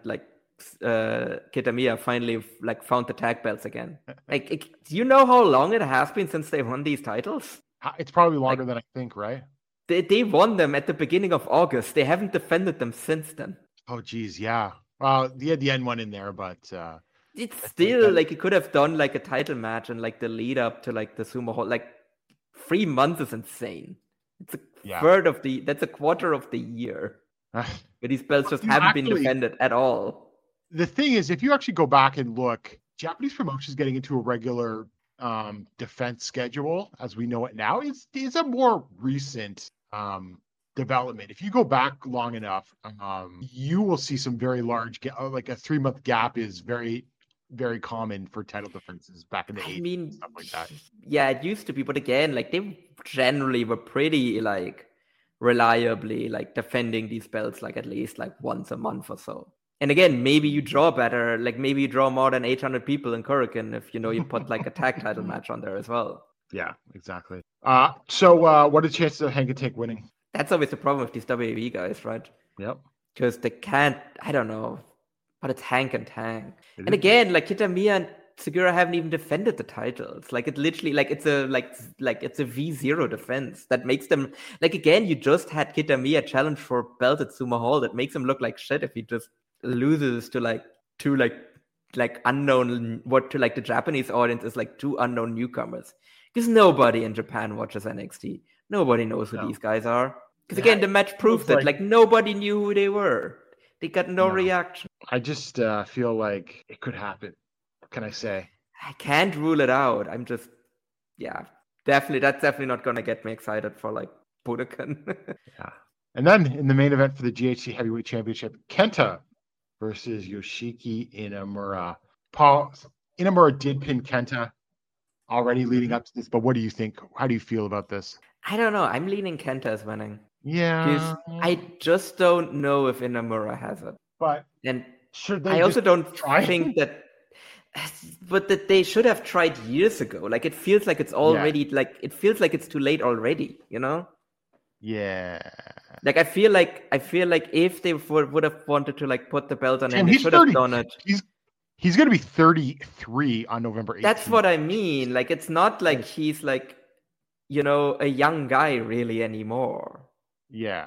Kitamiya finally found the tag belts again. Do you know how long it has been since they won these titles? It's probably longer than I think, right? They won them at the beginning of August. They haven't defended them since then. Oh, geez, yeah. Well, you had the N one in there, but it's still you could have done a title match and the lead up to the Sumo Hall. 3 months is insane. It's that's a quarter of the year. But these belts just haven't been defended at all. The thing is, if you actually go back and look, Japanese promotions getting into a regular defense schedule as we know it now is a more recent development. If you go back long enough, you will see some very large, a 3-month gap is very, very common for title defenses back in the 80s. I mean, stuff like that. Yeah, it used to be, but again, they generally were pretty reliably defending these belts at least once a month or so. And again, maybe you draw better, maybe you draw more than 800 people in Kurikan if you put a tag title match on there as well. Yeah, exactly. So what are the chances of Hank and Tank winning? That's always the problem with these WWE guys, right? Yep. Because they can't, I don't know, but it's Hank and Tank. And again, Kitamiya and Sugiura haven't even defended the titles. It literally, it's a V0 defense that makes them, again, you just had Kitamiya challenge for belt at Sumo Hall that makes him look like shit if he just loses to two unknown, what to the Japanese audience is two unknown newcomers. Because nobody in Japan watches NXT. Nobody knows who these guys are. Because again, the match proved that nobody knew who they were. They got no reaction. I just feel like it could happen. What can I say? I can't rule it out. I'm just, definitely. That's definitely not gonna get me excited for Budokan. Yeah. And then in the main event for the GHC Heavyweight Championship, Kenta versus Yoshiki Inamura. Paul, Inamura did pin Kenta already leading up to this, but what do you think? How do you feel about this? I don't know. I'm leaning Kenta as winning. Yeah. I just don't know if Inamura has it. But I also don't think that, but that they should have tried years ago. It feels like it's already it feels like it's too late already. Yeah. I feel like if they would have wanted to put the belt on him, they should have done it. He's going to be 33 on November 18th. That's what I mean. It's not he's a young guy really anymore. Yeah.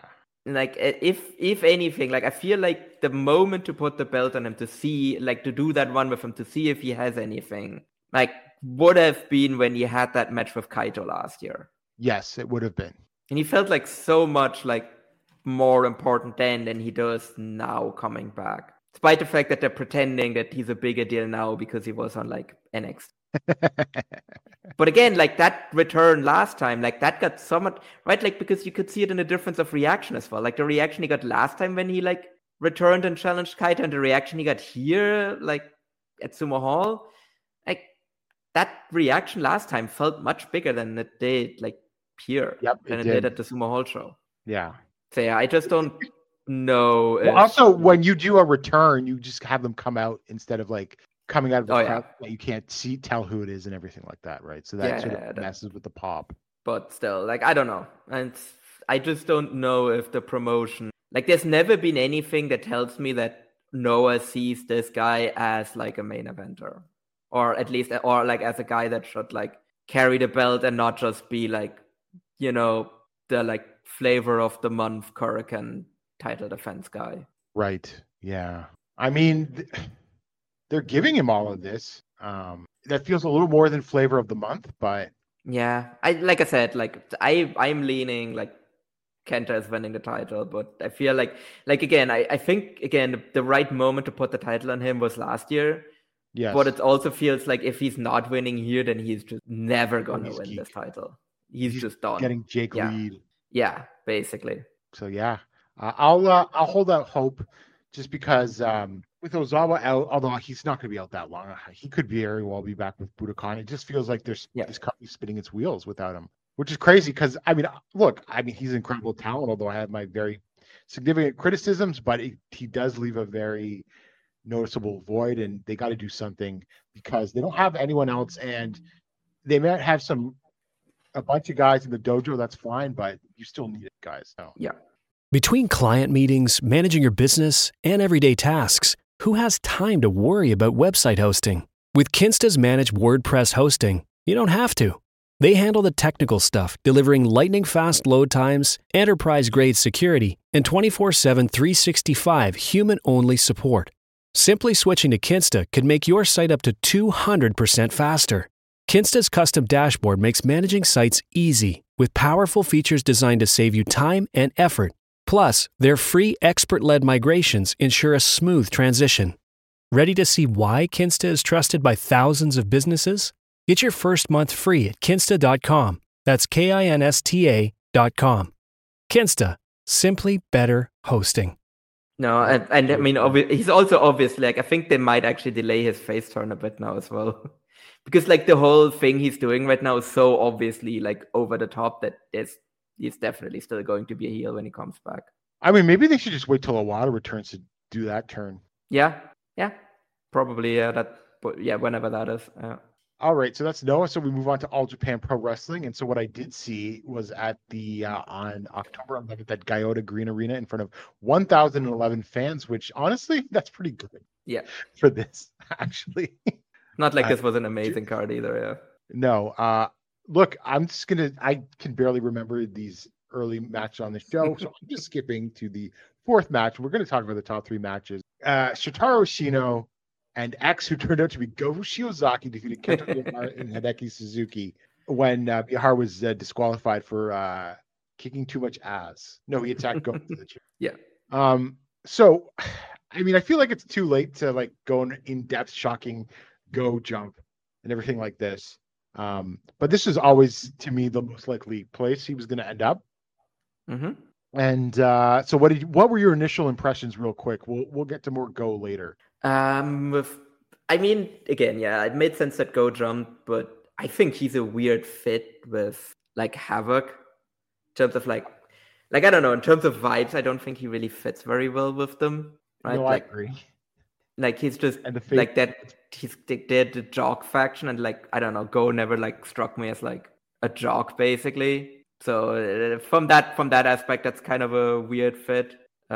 If anything, I feel like the moment to put the belt on him to see, to do that one with him to see if he has anything, would have been when he had that match with Kaito last year. Yes, it would have been. And he felt so much more important then than he does now coming back. Despite the fact that they're pretending that he's a bigger deal now because he was on NXT. But again, that return last time, that got so much, right? Because you could see it in the difference of reaction as well. The reaction he got last time when he returned and challenged Kaito, and the reaction he got here, at Sumo Hall, that reaction last time felt much bigger than it did here than it did at the Sumo Hall show. Yeah. So yeah, I just don't know. Well, also, when you do a return, you just have them come out instead of coming out of the crowd that you can't tell who it is and everything like that, right? So that sort of messes with the pop. But still, like, I don't know. And I just don't know if the promotion, like, there's never been anything that tells me that Noah sees this guy as like a main eventer, or at least, or like as a guy that should like carry the belt and not just be like, you know, the like flavor of the month Hurricane title defense guy. Right. Yeah. I mean, they're giving him all of this. That feels a little more than flavor of the month, but yeah, like I said, like I'm leaning like Kenta is winning the title, but I feel like again, I think again the right moment to put the title on him was last year. Yes. But it also feels like if he's not winning here, then he's just never gonna win this title. He's just done. Getting Jake lead. Yeah, basically. So yeah, I'll hold out hope, just because with Ozawa out, although he's not going to be out that long, he could very well be back with Budokan. It just feels like this company spinning its wheels without him, which is crazy. Because I mean, look, he's an incredible talent. Although I have my very significant criticisms, but he does leave a very noticeable void, and they got to do something because they don't have anyone else, and they might have a bunch of guys in the dojo. That's fine, but you still need it, guys. So. Yeah. Between client meetings, managing your business, and everyday tasks, who has time to worry about website hosting? With Kinsta's managed WordPress hosting, you don't have to. They handle the technical stuff, delivering lightning-fast load times, enterprise-grade security, and 24/7 365 human-only support. Simply switching to Kinsta could make your site up to 200% faster. Kinsta's custom dashboard makes managing sites easy, with powerful features designed to save you time and effort. Plus, their free expert-led migrations ensure a smooth transition. Ready to see why Kinsta is trusted by thousands of businesses? Get your first month free at kinsta.com. That's KINSTA.com. Kinsta, simply better hosting. No, and I mean, he's also obviously, like, I think they might actually delay his face turn a bit now as well. Because, like, the whole thing he's doing right now is so obviously, like, over the top that he's definitely still going to be a heel when he comes back. I mean, maybe they should just wait till Iwata returns to do that turn. Yeah, probably, whenever that is. All right, so that's Noah. So we move on to All Japan Pro Wrestling. And so what I did see was at the on October 11th at Gyota Green Arena in front of 1,011 fans, which honestly, that's pretty good. Yeah, for this actually. Not like this was an amazing card either. Yeah. No. Look, I can barely remember these early matches on the show, so I'm just skipping to the fourth match. We're going to talk about the top three matches. Shotaro Ashino and X, who turned out to be Go Shiozaki, defeated Kento Miyahara and Hideki Suzuki when Miyahara was disqualified for kicking too much ass. No, he attacked Go to the chair. Yeah. So, I mean, I feel like it's too late to like go in depth, shocking Go jump and everything like this. But this is always, to me, the most likely place he was going to end up. Mm-hmm. And so, what were your initial impressions, real quick? We'll get to more Go later. I mean, again, yeah, it made sense that Go jumped, but I think he's a weird fit with like Havoc in terms of like I don't know, in terms of vibes, I don't think he really fits very well with them. Right? No, I agree. Like he's just like that. They're the jock faction, and like I don't know, Go never like struck me as like a jock basically. So from that aspect, that's kind of a weird fit.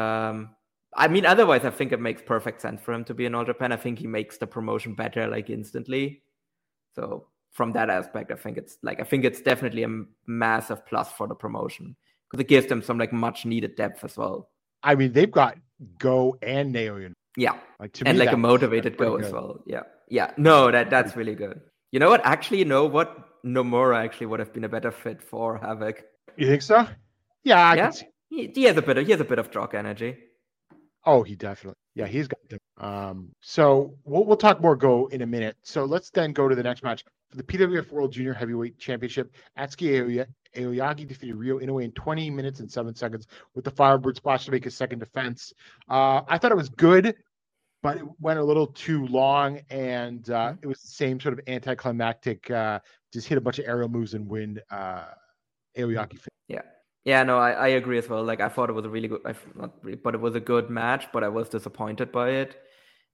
I mean, otherwise, I think it makes perfect sense for him to be in All Japan. I think he makes the promotion better like instantly. So from that aspect, I think it's definitely a massive plus for the promotion because it gives them some like much needed depth as well. I mean, they've got Go and Naoya. Yeah, like to and me, like a motivated Go as well. Yeah. No, that's really good. You know what? Actually, Nomura actually would have been a better fit for Havoc. You think so? Yeah, I can see. He has a bit of jock energy. Oh, he definitely. Yeah, he's got them. So we'll talk more Go in a minute. So let's then go to the next match for the PWF World Junior Heavyweight Championship. Atsuki Aoyagi defeated Ryo Inoue in 20 minutes and 7 seconds with the Firebird Splash to make his second defense. I thought it was good, but it went a little too long, and it was the same sort of anticlimactic. Just hit a bunch of aerial moves and win. Aoyagi. Yeah, no, I agree as well. Like, I thought it was a really good, but it was a good match, but I was disappointed by it.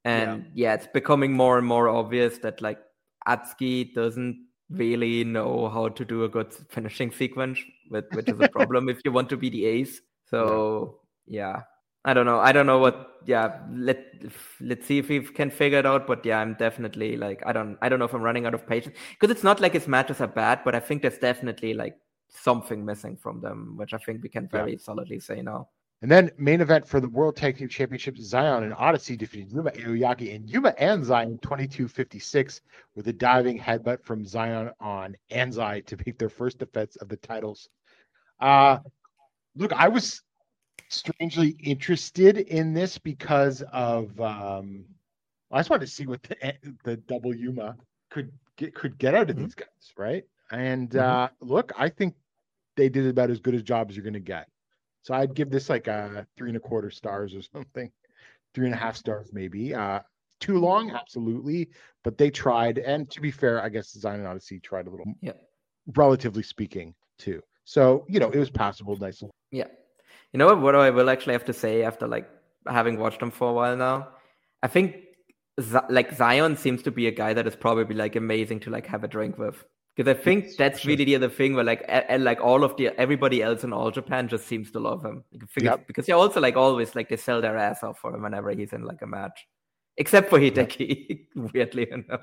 And it's becoming more and more obvious that like Atsuki doesn't really know how to do a good finishing sequence, which is a problem if you want to be the ace. So I don't know what. Let's see if we can figure it out. But I'm definitely like I don't know if I'm running out of patience, because it's not like his matches are bad, but I think there's definitely like something missing from them, which I think we can very solidly say now. And then main event for the World Tag Team Championship, Zion and Odyssey defeated Yuma Aoyagi and Yuma Anzai 22-56 with a diving headbutt from Zion on Anzai to make their first defense of the titles. Look, I was strangely interested in this because of I just wanted to see what the double Yuma could get out of these guys, right? And look, I think they did about as good a job as you're going to get. So I'd give this like a 3.25 stars or something, 3.5 stars maybe. Too long, absolutely, but they tried. And to be fair, I guess Zion and Odyssey tried a little, relatively speaking, too. So it was passable, nice. Yeah. You know what I will actually have to say after like having watched them for a while now? I think like Zion seems to be a guy that is probably like amazing to like have a drink with, because I think that's really the other thing where like everybody else in All Japan just seems to love him, because they also like always like they sell their ass off for him whenever he's in like a match, except for Hideki, weirdly enough.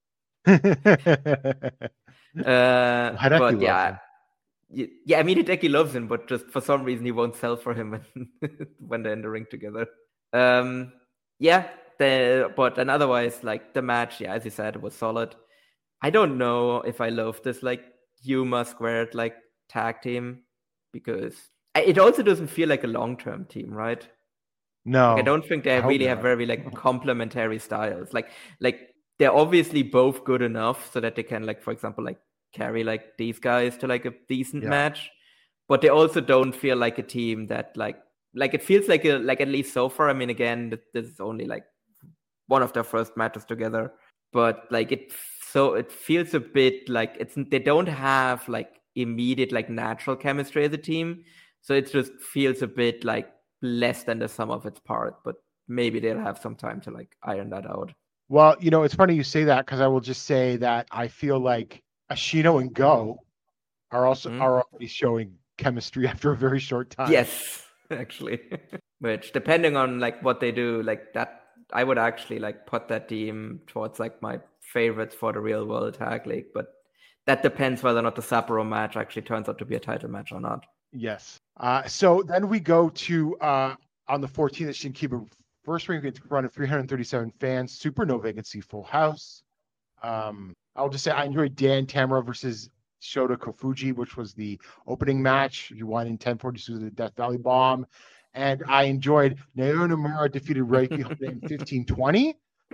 But I mean, Hideki loves him, but just for some reason he won't sell for him when they're in the ring together. But then otherwise, like the match, as you said, it was solid. I don't know if I love this like Yuma squared like tag team, because it also doesn't feel like a long-term team, right? No, like, I don't think they really have very like complementary styles. Like they're obviously both good enough so that they can like, for example, like carry like these guys to like a decent match, but they also don't feel like a team that like it feels like at least so far. I mean, again, this is only like one of their first matches together, but like it feels a bit like they don't have like immediate like natural chemistry as a team, so it just feels a bit like less than the sum of its part. But maybe they'll have some time to like iron that out. Well, it's funny you say that, because I will just say that I feel like Ashino and Go are already showing chemistry after a very short time. Yes, actually. Which, depending on like what they do, like that, I would actually like put that team towards like my favorites for the Real World Tag League. But that depends whether or not the Sapporo match actually turns out to be a title match or not. Yes. So then we go to on the 14th at Shinkiba, first ring in front of 337 fans, super no vacancy, full house. I'll just say I enjoyed Dan Tamura versus Shota Kofuji, which was the opening match. He won in 10:42 with the Death Valley Bomb. And I enjoyed Naoya Nomura defeated Reiki Honda in 15:20.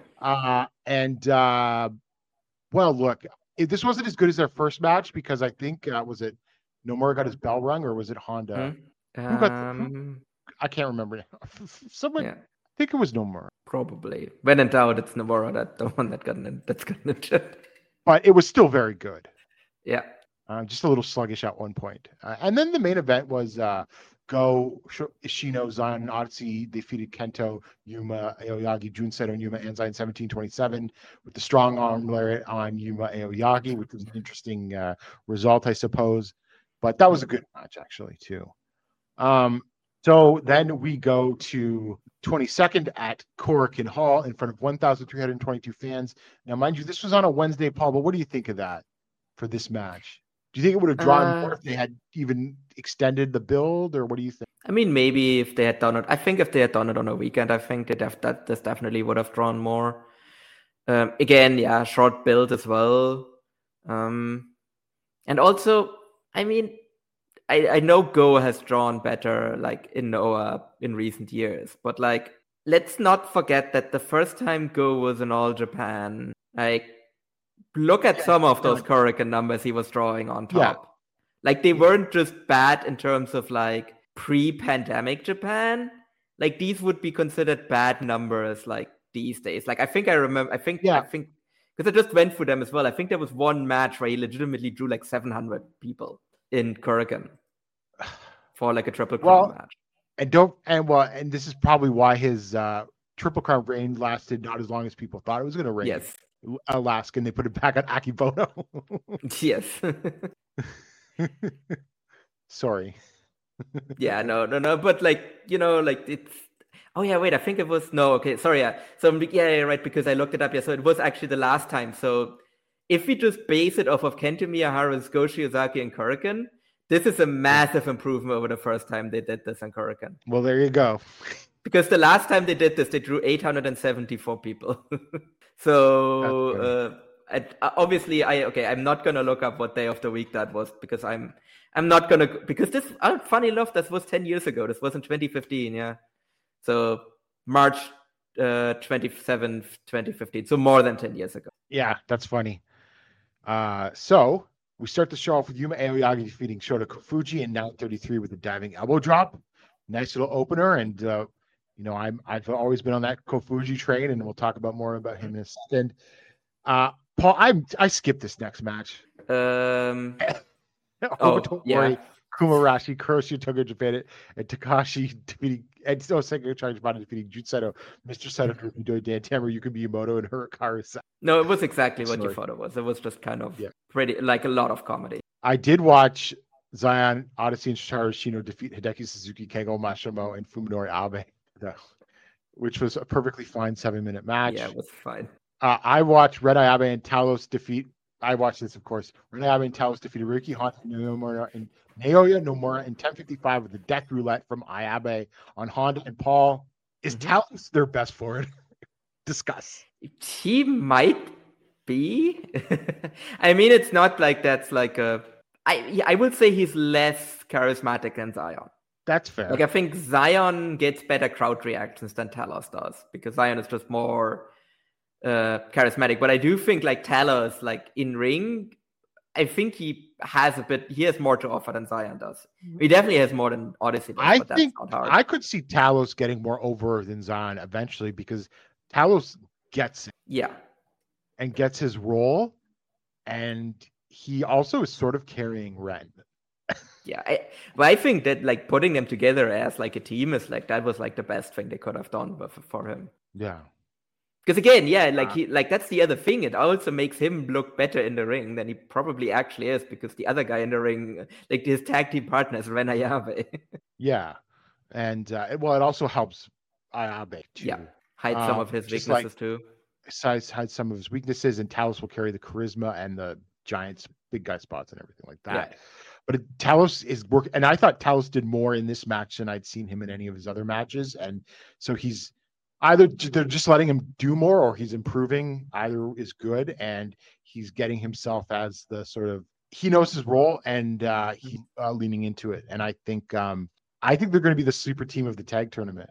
Well, look, this wasn't as good as their first match, because I think, was it Nomura got his bell rung, or was it Honda? Who got I can't remember now. Someone, I think it was Nomura. Probably. When in doubt, it's Nomura, the one that's gotten injured. But it was still very good. Yeah. Just a little sluggish at one point. And then the main event was Go, Ishino, Zion, and Odyssey defeated Kento, Yuma, Aoyagi, Junseto, and Yuma Anzai in 17:27 with the strong arm lariat on Yuma Aoyagi, which was an interesting result, I suppose. But that was a good match, actually, too. So then we go to 22nd at Korakuen Hall in front of 1,322 fans. Now, mind you, this was on a Wednesday, Paul, but what do you think of that for this match? Do you think it would have drawn more if they had even extended the build, or what do you think? I mean, maybe if they had done it. I think if they had done it on a weekend, I think this definitely would have drawn more. Again, short build as well. And also, I mean, I know Go has drawn better like in Noah in recent years, but like let's not forget that the first time Go was in All Japan, like look at some of those Korakuen numbers he was drawing on top. Yeah. Like they weren't just bad in terms of like pre-pandemic Japan. Like these would be considered bad numbers like these days. Like I think because I just went through them as well. I think there was one match where he legitimately drew like 700 people in Korakuen for like a triple crown match. And this is probably why his Triple Crown reign lasted not as long as people thought it was going to reign. Yes. Alaska, and they put it back on Akibono. Yes. Sorry. Yeah, no. But like, it's. Oh yeah, wait. I think it was no. Okay, sorry. Yeah. So yeah, right. Because I looked it up. Yeah. So it was actually the last time. So if we just base it off of Kento Miyahara, Goshi Ozaki, and Korakuen, this is a massive improvement over the first time they did this on Korakuen. Well, there you go. Because the last time they did this, they drew 874 people. So obviously, I'm not gonna look up what day of the week that was because I'm not gonna, because this, funny enough, this was 10 years ago. This was in 2015. Yeah. So March 27th, 2015. So more than 10 years ago. Yeah, that's funny. So we start the show off with Yuma Aoyagi defeating Shota Kofuji in 9:33 with a diving elbow drop. Nice little opener, and I've always been on that Kofuji train, and we'll talk more about him in a second. Paul, I skipped this next match. Don't worry. Kumarashi, Kuroshi Togo defeated, and Takashi defeating, and Sega Chargebata defeating Jutsuto, Mr. Sato, Dan Tamura, Yuka Miyamoto, and Hirakaru. No, it was exactly what you thought it was. It was just kind of pretty, like a lot of comedy. I did watch Zion, Odyssey, and Shitaru Shino defeat Hideki Suzuki, Kengo Mashimo, and Fuminori Abe, which was a perfectly fine 7-minute match. Yeah, it was fine. I watched Red Eye Abe and Talos defeat. I watched this, of course. Red Eye Abe and Talos defeated Riki Honda and Naoya Nomura in 10:55 with the death roulette from Ayabe on Honda. And Paul, is Talos their best forward? Discuss. He might be. I mean, it's not like that's like a. I would say he's less charismatic than Zion. That's fair. Like, I think Zion gets better crowd reactions than Talos does because Zion is just more charismatic. But I do think like Talos, like in ring, I think he has more to offer than Zion does. He definitely has more than Odyssey does. I think I could see Talos getting more over than Zion eventually because Talos gets it. Yeah. And gets his role. And he also is sort of carrying Ren. Yeah. I think that like putting them together as like a team is like, that was like the best thing they could have done for him. Yeah. Because again, that's the other thing. It also makes him look better in the ring than he probably actually is, because the other guy in the ring, like his tag team partner, is Ren Ayabe. Yeah, and it also helps Ayabe too. Yeah, hide some of his weaknesses too. Hide some of his weaknesses, and Talos will carry the charisma and the Giants' big guy spots and everything like that. Yeah. But Talos is working, and I thought Talos did more in this match than I'd seen him in any of his other matches, and so he's. Either they're just letting him do more or he's improving. Either is good, and he's getting himself as the sort of, he knows his role, and he's leaning into it. And I think they're going to be the super team of the tag tournament.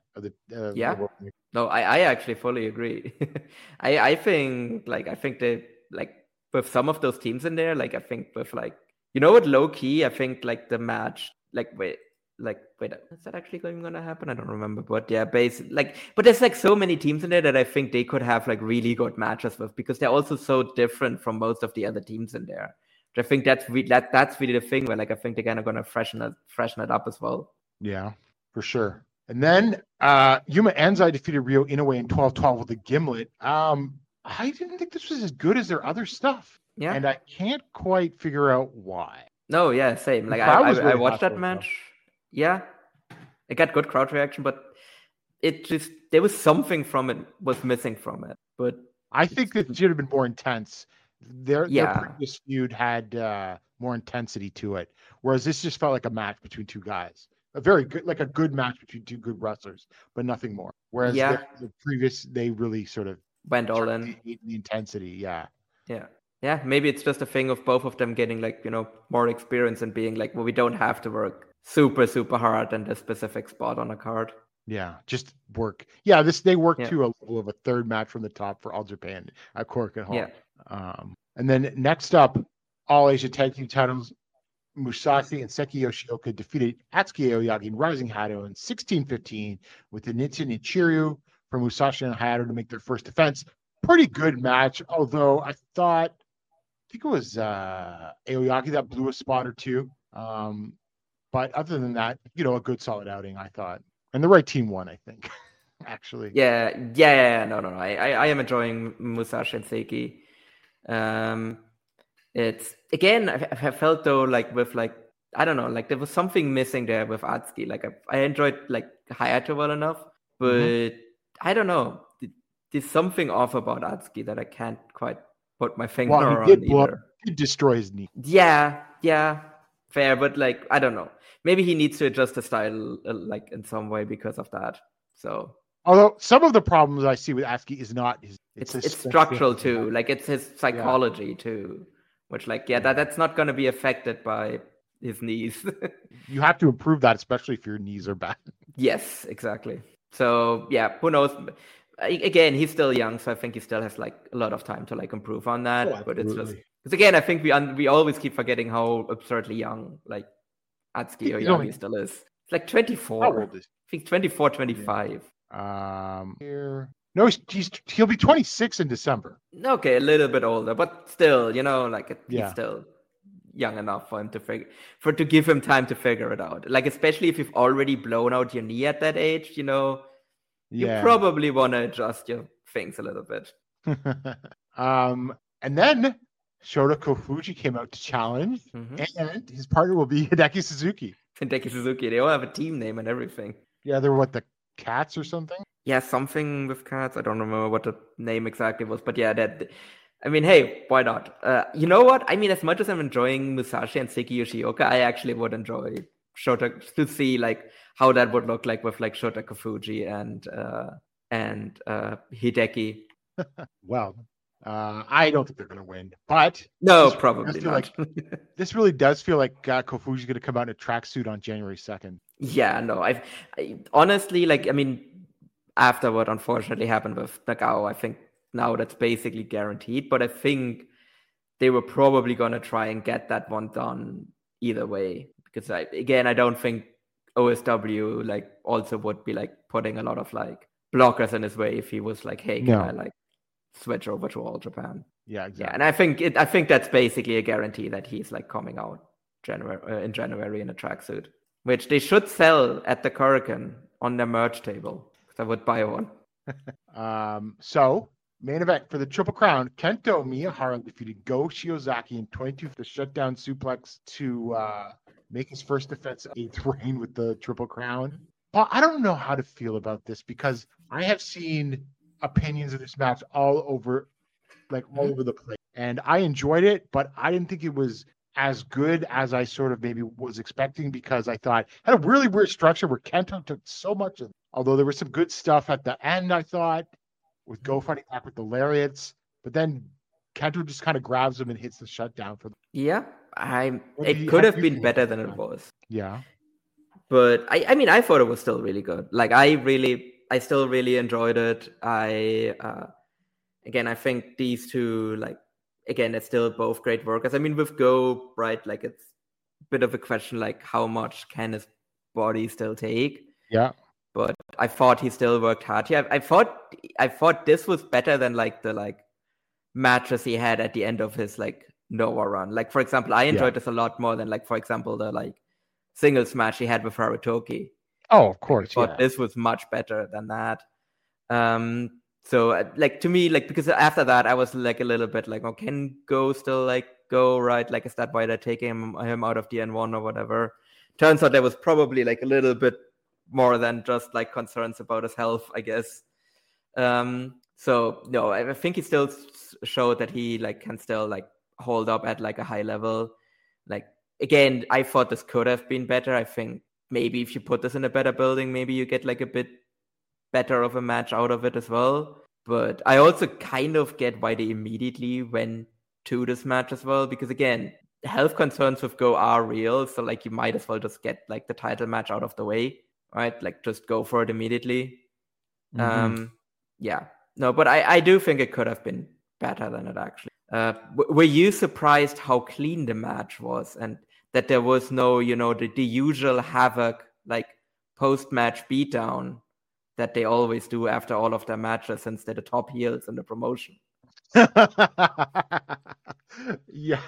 No, I actually fully agree. I think they, like, with some of those teams in there, like I think with like, what, low key, I think like the match, wait, is that actually going to happen? I don't remember, but yeah, but there's like so many teams in there that I think they could have like really good matches with, because they're also so different from most of the other teams in there. I think that's really the thing where like I think they're kind of going to freshen it up as well. Yeah, for sure. And then Yuma Anzai defeated Ryo Inoue in 12-12 with a gimlet. I didn't think this was as good as their other stuff. Yeah, and I can't quite figure out why. No, yeah, same. Like I watched that match. Yeah, it got good crowd reaction, but it just, there was something from it was missing from it. But I think it should have been more intense. Their previous feud had more intensity to it, whereas this just felt like a match between two guys. A very good, like a good match between two good wrestlers, but nothing more. Whereas the previous, they really sort of went all in the intensity. Yeah. Maybe it's just a thing of both of them getting like, more experience and being like, well, we don't have to work super, super hard in this specific spot on a card. Yeah, just work. Yeah, they work to a level of a third match from the top for All Japan at Korakuen Hall. Yeah. And then next up, All Asia Tag Team titles, Musashi and Seki Yoshioka defeated Atsuki Aoyagi and Rising Hayato in 16-15 with the Nitin Ichiryu from Musashi and Hayato to make their first defense. Pretty good match, although I think it was Aoyagi that blew a spot or two. But other than that, a good solid outing, I thought. And the right team won, I think. actually. Yeah. No. I am enjoying Musashi and Seiki. It's again, I felt though like with like I don't know, like there was something missing there with Atsuki. Like I enjoyed like Hayato well enough, but I don't know. There's something off about Atsuki that I can't quite put my finger on either. He destroy his knee. Yeah, fair, but like I don't know. Maybe he needs to adjust the style like in some way because of that. So, although some of the problems I see with Atsuki is not his, it's structural too. Like it's his psychology too, which like that's not going to be affected by his knees. You have to improve that, especially if your knees are bad. Yes, exactly. So yeah, who knows? Again, he's still young, so I think he still has like a lot of time to like improve on that. But it's just because again, I think we always keep forgetting how absurdly young like Atsuki Oyagi still is. It's like 24. How old is he? I think 24, 25. No, he'll be 26 in December. Okay, a little bit older, but still, like he's still young enough for him to give him time to figure it out. Like especially if you've already blown out your knee at that age, you probably want to adjust your things a little bit. And then Shota Kofuji came out to challenge, and his partner will be Hideki Suzuki. They all have a team name and everything. Yeah, they're the Cats or something? Yeah, something with Cats. I don't remember what the name exactly was, but yeah, I mean, hey, why not? You know what? I mean, as much as I'm enjoying Musashi and Seiki Yoshioka, I actually would enjoy Shota to see like how that would look like with like Shota Kofuji and Hideki. Well, I don't think they're going to win, but no, probably not. This really does feel like Kofuji's going to come out in a tracksuit on January 2nd. Yeah, no, I honestly, like, I mean, after what unfortunately happened with Nagao, I think now that's basically guaranteed. But I think they were probably going to try and get that one done either way, because I don't think OSW like also would be like putting a lot of like blockers in his way if he was like, hey, can I like switch over to All Japan? Yeah, exactly. Yeah, and I think that's basically a guarantee that he's like coming out in January in a tracksuit, which they should sell at the Korakuen on their merch table. I would buy one. So main event for the Triple Crown: Kento Miyahara defeated Go Shiozaki in 22 for the shutdown suplex to make his first defense of 8th reign with the Triple Crown. Well, I don't know how to feel about this because I have seen opinions of this match all over the place, and I enjoyed it, but I didn't think it was as good as I sort of maybe was expecting, because I thought it had a really weird structure where Kento took so much of it. Although there was some good stuff at the end, I thought, with Go fighting back with the lariats, but then Kento just kind of grabs him and hits the shutdown for them. Yeah, it could have been better than it was. Yeah. But I mean, I thought it was still really good. Like I still really enjoyed it. I think these two, like, again, it's still both great workers. I mean, with Go, right, like it's a bit of a question, like how much can his body still take? Yeah. But I thought he still worked hard. Yeah, I thought this was better than like the matches he had at the end of his like Noah run. Like, for example, I enjoyed this a lot more than like, for example, the like singles match he had with Harutoki. Oh, of course. But this was much better than that. So like to me, like, because after that I was like a little bit like, oh, can Go still like go, right? Like, is that why they're taking him out of the N1 or whatever? Turns out there was probably like a little bit more than just like concerns about his health, I guess. So no, I think he still showed that he like can still like hold up at like a high level. Like, again, I thought this could have been better. I think maybe if you put this in a better building, maybe you get like a bit better of a match out of it as well. But I also kind of get why they immediately went to this match as well, because again, health concerns with Go are real, so like you might as well just get like the title match out of the way, right? Like just go for it immediately. Yeah, no, but I do think it could have been better than it actually. Were you surprised how clean the match was, and that there was no, the usual havoc like post-match beatdown that they always do after all of their matches, since they're the top heels in the promotion? Yeah.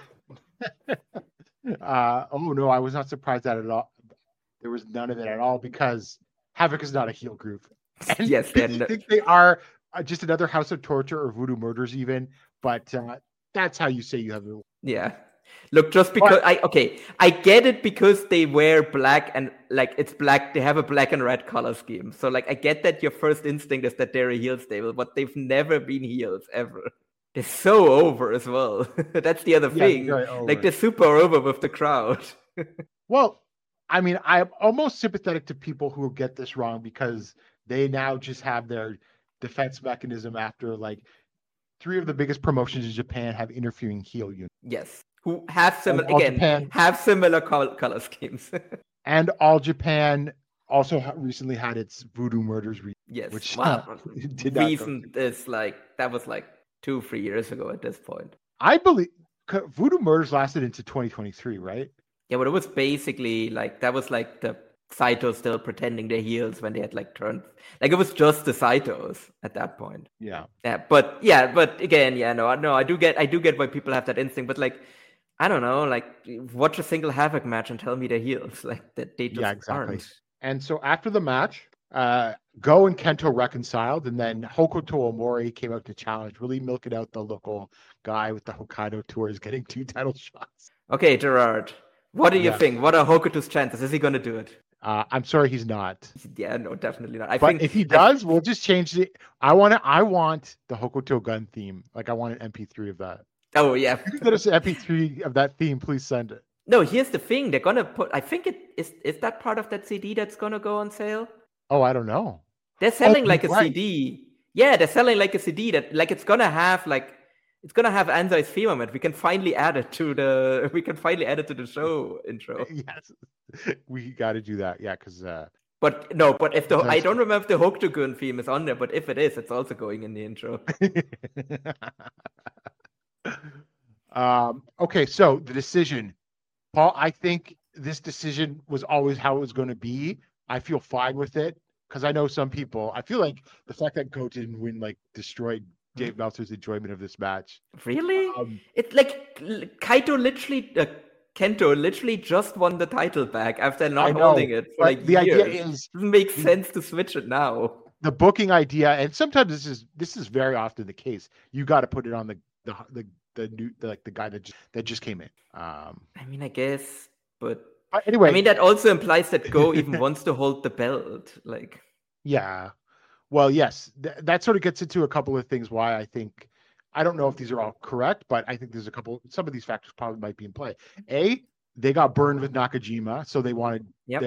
Oh no, I was not surprised at it at all. There was none of it at all, because Havoc is not a heel group. And Yes, I think they are just another House of Torture or Voodoo Murders even, but that's how you say you have it. Yeah. Look, just because I get it because they wear black and like it's black, they have a black and red color scheme. So like I get that your first instinct is that they're a heel stable, but they've never been heels ever. They're so over as well. That's the other thing. Like they're super over with the crowd. Well, I mean, I'm almost sympathetic to people who get this wrong because they now just have their defense mechanism after like 3 of the biggest promotions in Japan have interfering heel units. Yes. Who have similar color schemes. And All Japan also recently had its Voodoo Murders. Yes. Which did not recent is like that was like 2-3 years ago at this point. I believe Voodoo Murders lasted into 2023, right? Yeah, but it was basically like that was like the Saitos still pretending they're heels when they had like turned, like it was just the Saitos at that point. Yeah. But again, I do get why people have that instinct, but like I don't know, like watch a single Havoc match and tell me they're heels, like that they just aren't. And so after the match, Go and Kento reconciled, and then Hokuto Omori came out to challenge, really milking out the local guy with the Hokkaido tours getting 2 title shots. Okay, Gerard, what do you think? What are Hokuto's chances? Is he going to do it? I'm sorry, he's not. Yeah, no, definitely not. But if he does, we'll just change it. I want the Hokuto gun theme. Like I want an MP3 of that. Oh yeah. If you get us an MP3 of that theme, please send it. No, here's the thing. They're gonna put. I think it is that part of that CD that's gonna go on sale. Oh, I don't know. They're selling CD. Yeah, they're selling like a CD that like it's gonna have Anzai's theme on it. We can finally add it to the show intro. Yes, we got to do that. Yeah, because. But if I don't remember if the Hokuto theme is on there, but if it is, it's also going in the intro. Okay, so the decision, Paul. I think this decision was always how it was going to be. I feel fine with it because I know some people. I feel like the fact that Go didn't win like destroyed Dave Meltzer's enjoyment of this match. Really? It's like Kento literally just won the title back after not holding it for like the years. Idea is it makes sense to switch it now. The booking idea, and sometimes this is very often the case. You got to put it on the new the guy that just came in. I mean, I guess, but anyway, I mean that also implies that Go even wants to hold the belt. Like, yeah. Well, yes, that sort of gets into a couple of things why I think, I don't know if these are all correct, but I think there's some of these factors probably might be in play. They got burned with Nakajima, so they wanted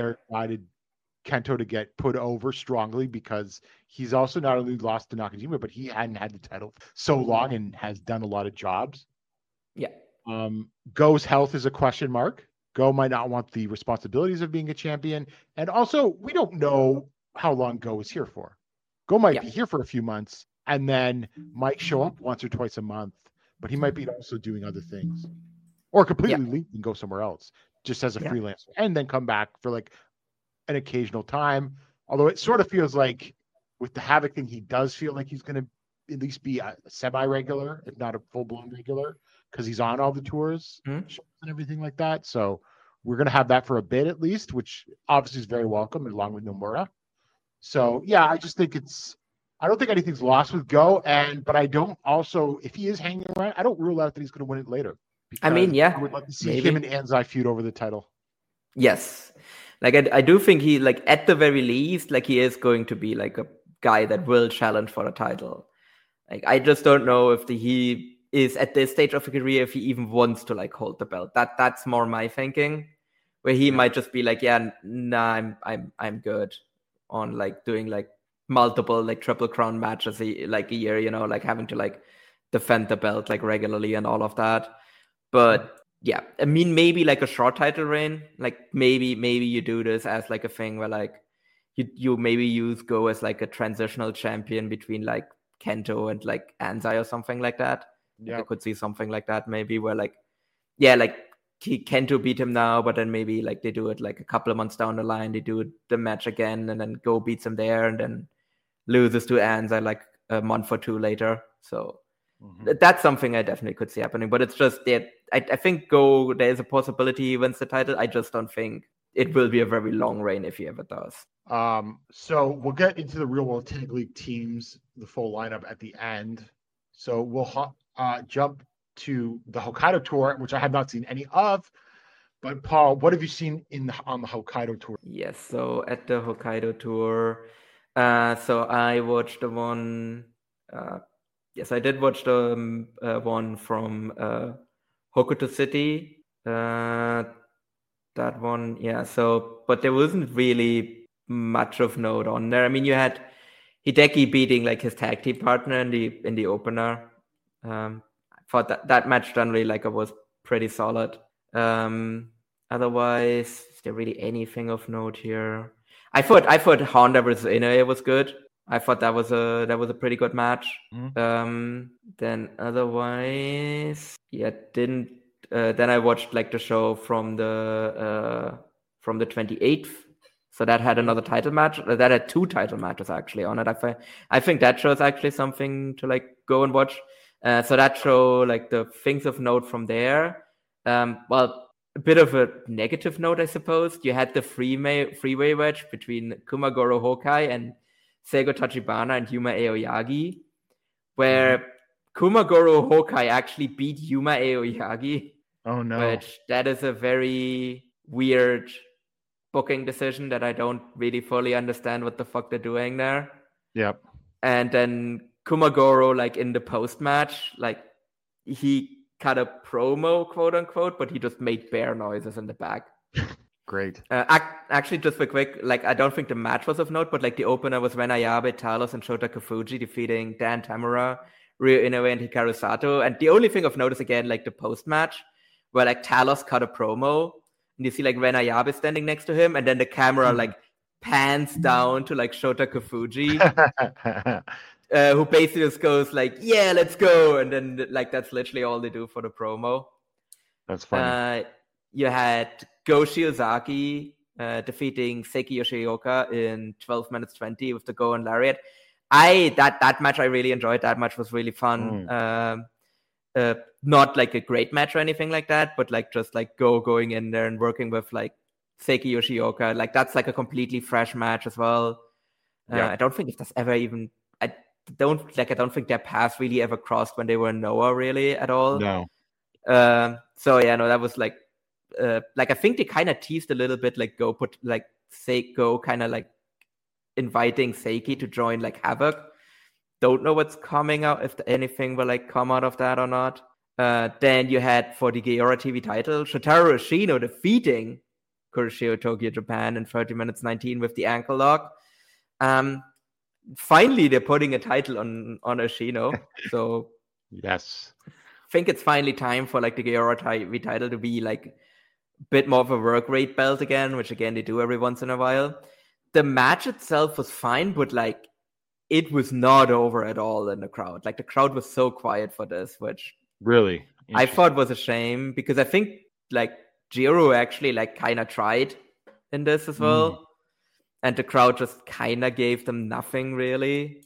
Kento to get put over strongly because he's also not only lost to Nakajima, but he hadn't had the title so long and has done a lot of jobs. Yeah. Go's health is a question mark. Go might not want the responsibilities of being a champion. And also, we don't know how long Go is here for. Go might be here for a few months and then might show up once or twice a month, but he might be also doing other things or completely leave and go somewhere else just as a freelancer and then come back for like an occasional time. Although it sort of feels like with the Havoc thing, he does feel like he's going to at least be a semi-regular, if not a full-blown regular, because he's on all the tours and everything like that. So we're going to have that for a bit at least, which obviously is very welcome along with Nomura. So yeah, I just think I don't think anything's lost with Go, but I don't also, if he is hanging around, I don't rule out that he's going to win it later. I mean, yeah, I would like to see him and Anzai feud over the title. Yes, like I do think he, like at the very least, like he is going to be like a guy that will challenge for a title. Like I just don't know if he is at this stage of his career if he even wants to like hold the belt. That's more my thinking, where he might just be like, yeah, nah, I'm good on like doing like multiple like Triple Crown matches a year, you know, like having to like defend the belt like regularly and all of that. But yeah, I mean, maybe like a short title reign, like maybe you do this as like a thing where like you maybe use Go as like a transitional champion between like Kento and like Anzai or something like that. Yeah, I could see something like that maybe where like, yeah, like Kento beat him now, but then maybe like they do it like a couple of months down the line, they do the match again and then Go beats him there and then loses to Anzai like a month or two later. So that's something I definitely could see happening, but it's just that I think Go, there's a possibility he wins the title. I just don't think it will be a very long reign if he ever does. So we'll get into the real world tag league teams, the full lineup at the end. So we'll jump to the Hokkaido tour, which I have not seen any of. But Paul, what have you seen on the Hokkaido tour? Yes, so at the Hokkaido tour, so I watched the one. Yes, I did watch the one from Hokuto City. That one, yeah. So, but there wasn't really much of note on there. I mean, you had Hideki beating like his tag team partner in the opener. I thought that match generally was pretty solid. Otherwise, is there really anything of note here? I thought Honda versus Inoue was good. I thought that was a pretty good match. Mm-hmm. Then otherwise, yeah, didn't. Then I watched the show from the 28th. So that had another title match. That had 2 title matches actually on it. I think that show is actually something to go and watch. So that show, the things of note from there. Well, a bit of a negative note, I suppose. You had the freeway match between Kumagoro Hokai and Seigo Tachibana and Yuma Aoyagi, where Kumagoro Hokai actually beat Yuma Aoyagi. Oh no! Which that is a very weird booking decision that I don't really fully understand what the fuck they're doing there. Yep. And then Kumagoro, in the post match, he cut a promo, quote unquote, but he just made bear noises in the back. Great. Actually, just for quick, I don't think the match was of note, but the opener was Ren Ayabe, Talos, and Shota Kafuji defeating Dan Tamura, Ryo Inoue, and Hikaru Sato. And the only thing of note is again the post match, where Talos cut a promo, and you see Ren Ayabe standing next to him, and then the camera pans down to Shota Kafuji. Who basically just goes yeah, let's go, and then that's literally all they do for the promo. That's funny. You had Go Shiozaki defeating Seiki Yoshioka in 12 minutes 20 with the Go and Lariat. That match I really enjoyed. That match was really fun. Not a great match or anything like that, but just Go going in there and working with Seiki Yoshioka. That's a completely fresh match as well. I don't think if that's ever even. I don't think their paths really ever crossed when they were in Noah really at all. No. So yeah, no, that was I think they kind of teased a little bit Go put Go kind of inviting Seiki to join Havoc. Don't know what's coming out, if anything will come out of that or not. Then you had for the Gaora TV title, Shotaro Ashino defeating Kuroshio Tokyo Japan in 30 minutes 19 with the ankle lock. Finally, they're putting a title on Ashino. So yes, I think it's finally time for the Gaora TV title to be a bit more of a work rate belt again, which again they do every once in a while. The match itself was fine, but it was not over at all in the crowd. The crowd was so quiet for this, which really I thought was a shame, because I think Jiro actually kind of tried in this as well. And the crowd just kind of gave them nothing really.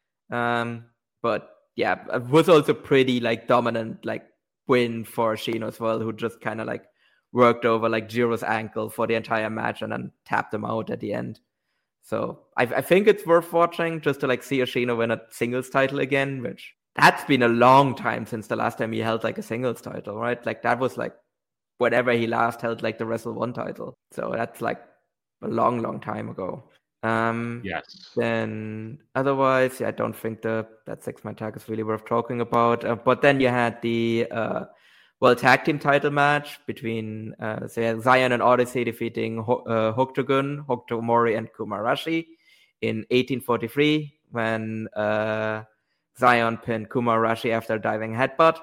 But yeah, it was also pretty dominant win for Ashino as well, who just kind of worked over Jiro's ankle for the entire match and then tapped him out at the end. So I think it's worth watching just to see Ashino win a singles title again, which that's been a long time since the last time he held a singles title, right? That was whenever he last held the Wrestle 1 title. So that's a long time ago. Yes. Then otherwise, I don't think that 6-man tag is really worth talking about. But then you had the tag team title match between Zion and Odyssey defeating Hokuto-gun, Hokuto Mori, and Kumarashi in 1843 when Zion pinned Kumarashi after a diving headbutt.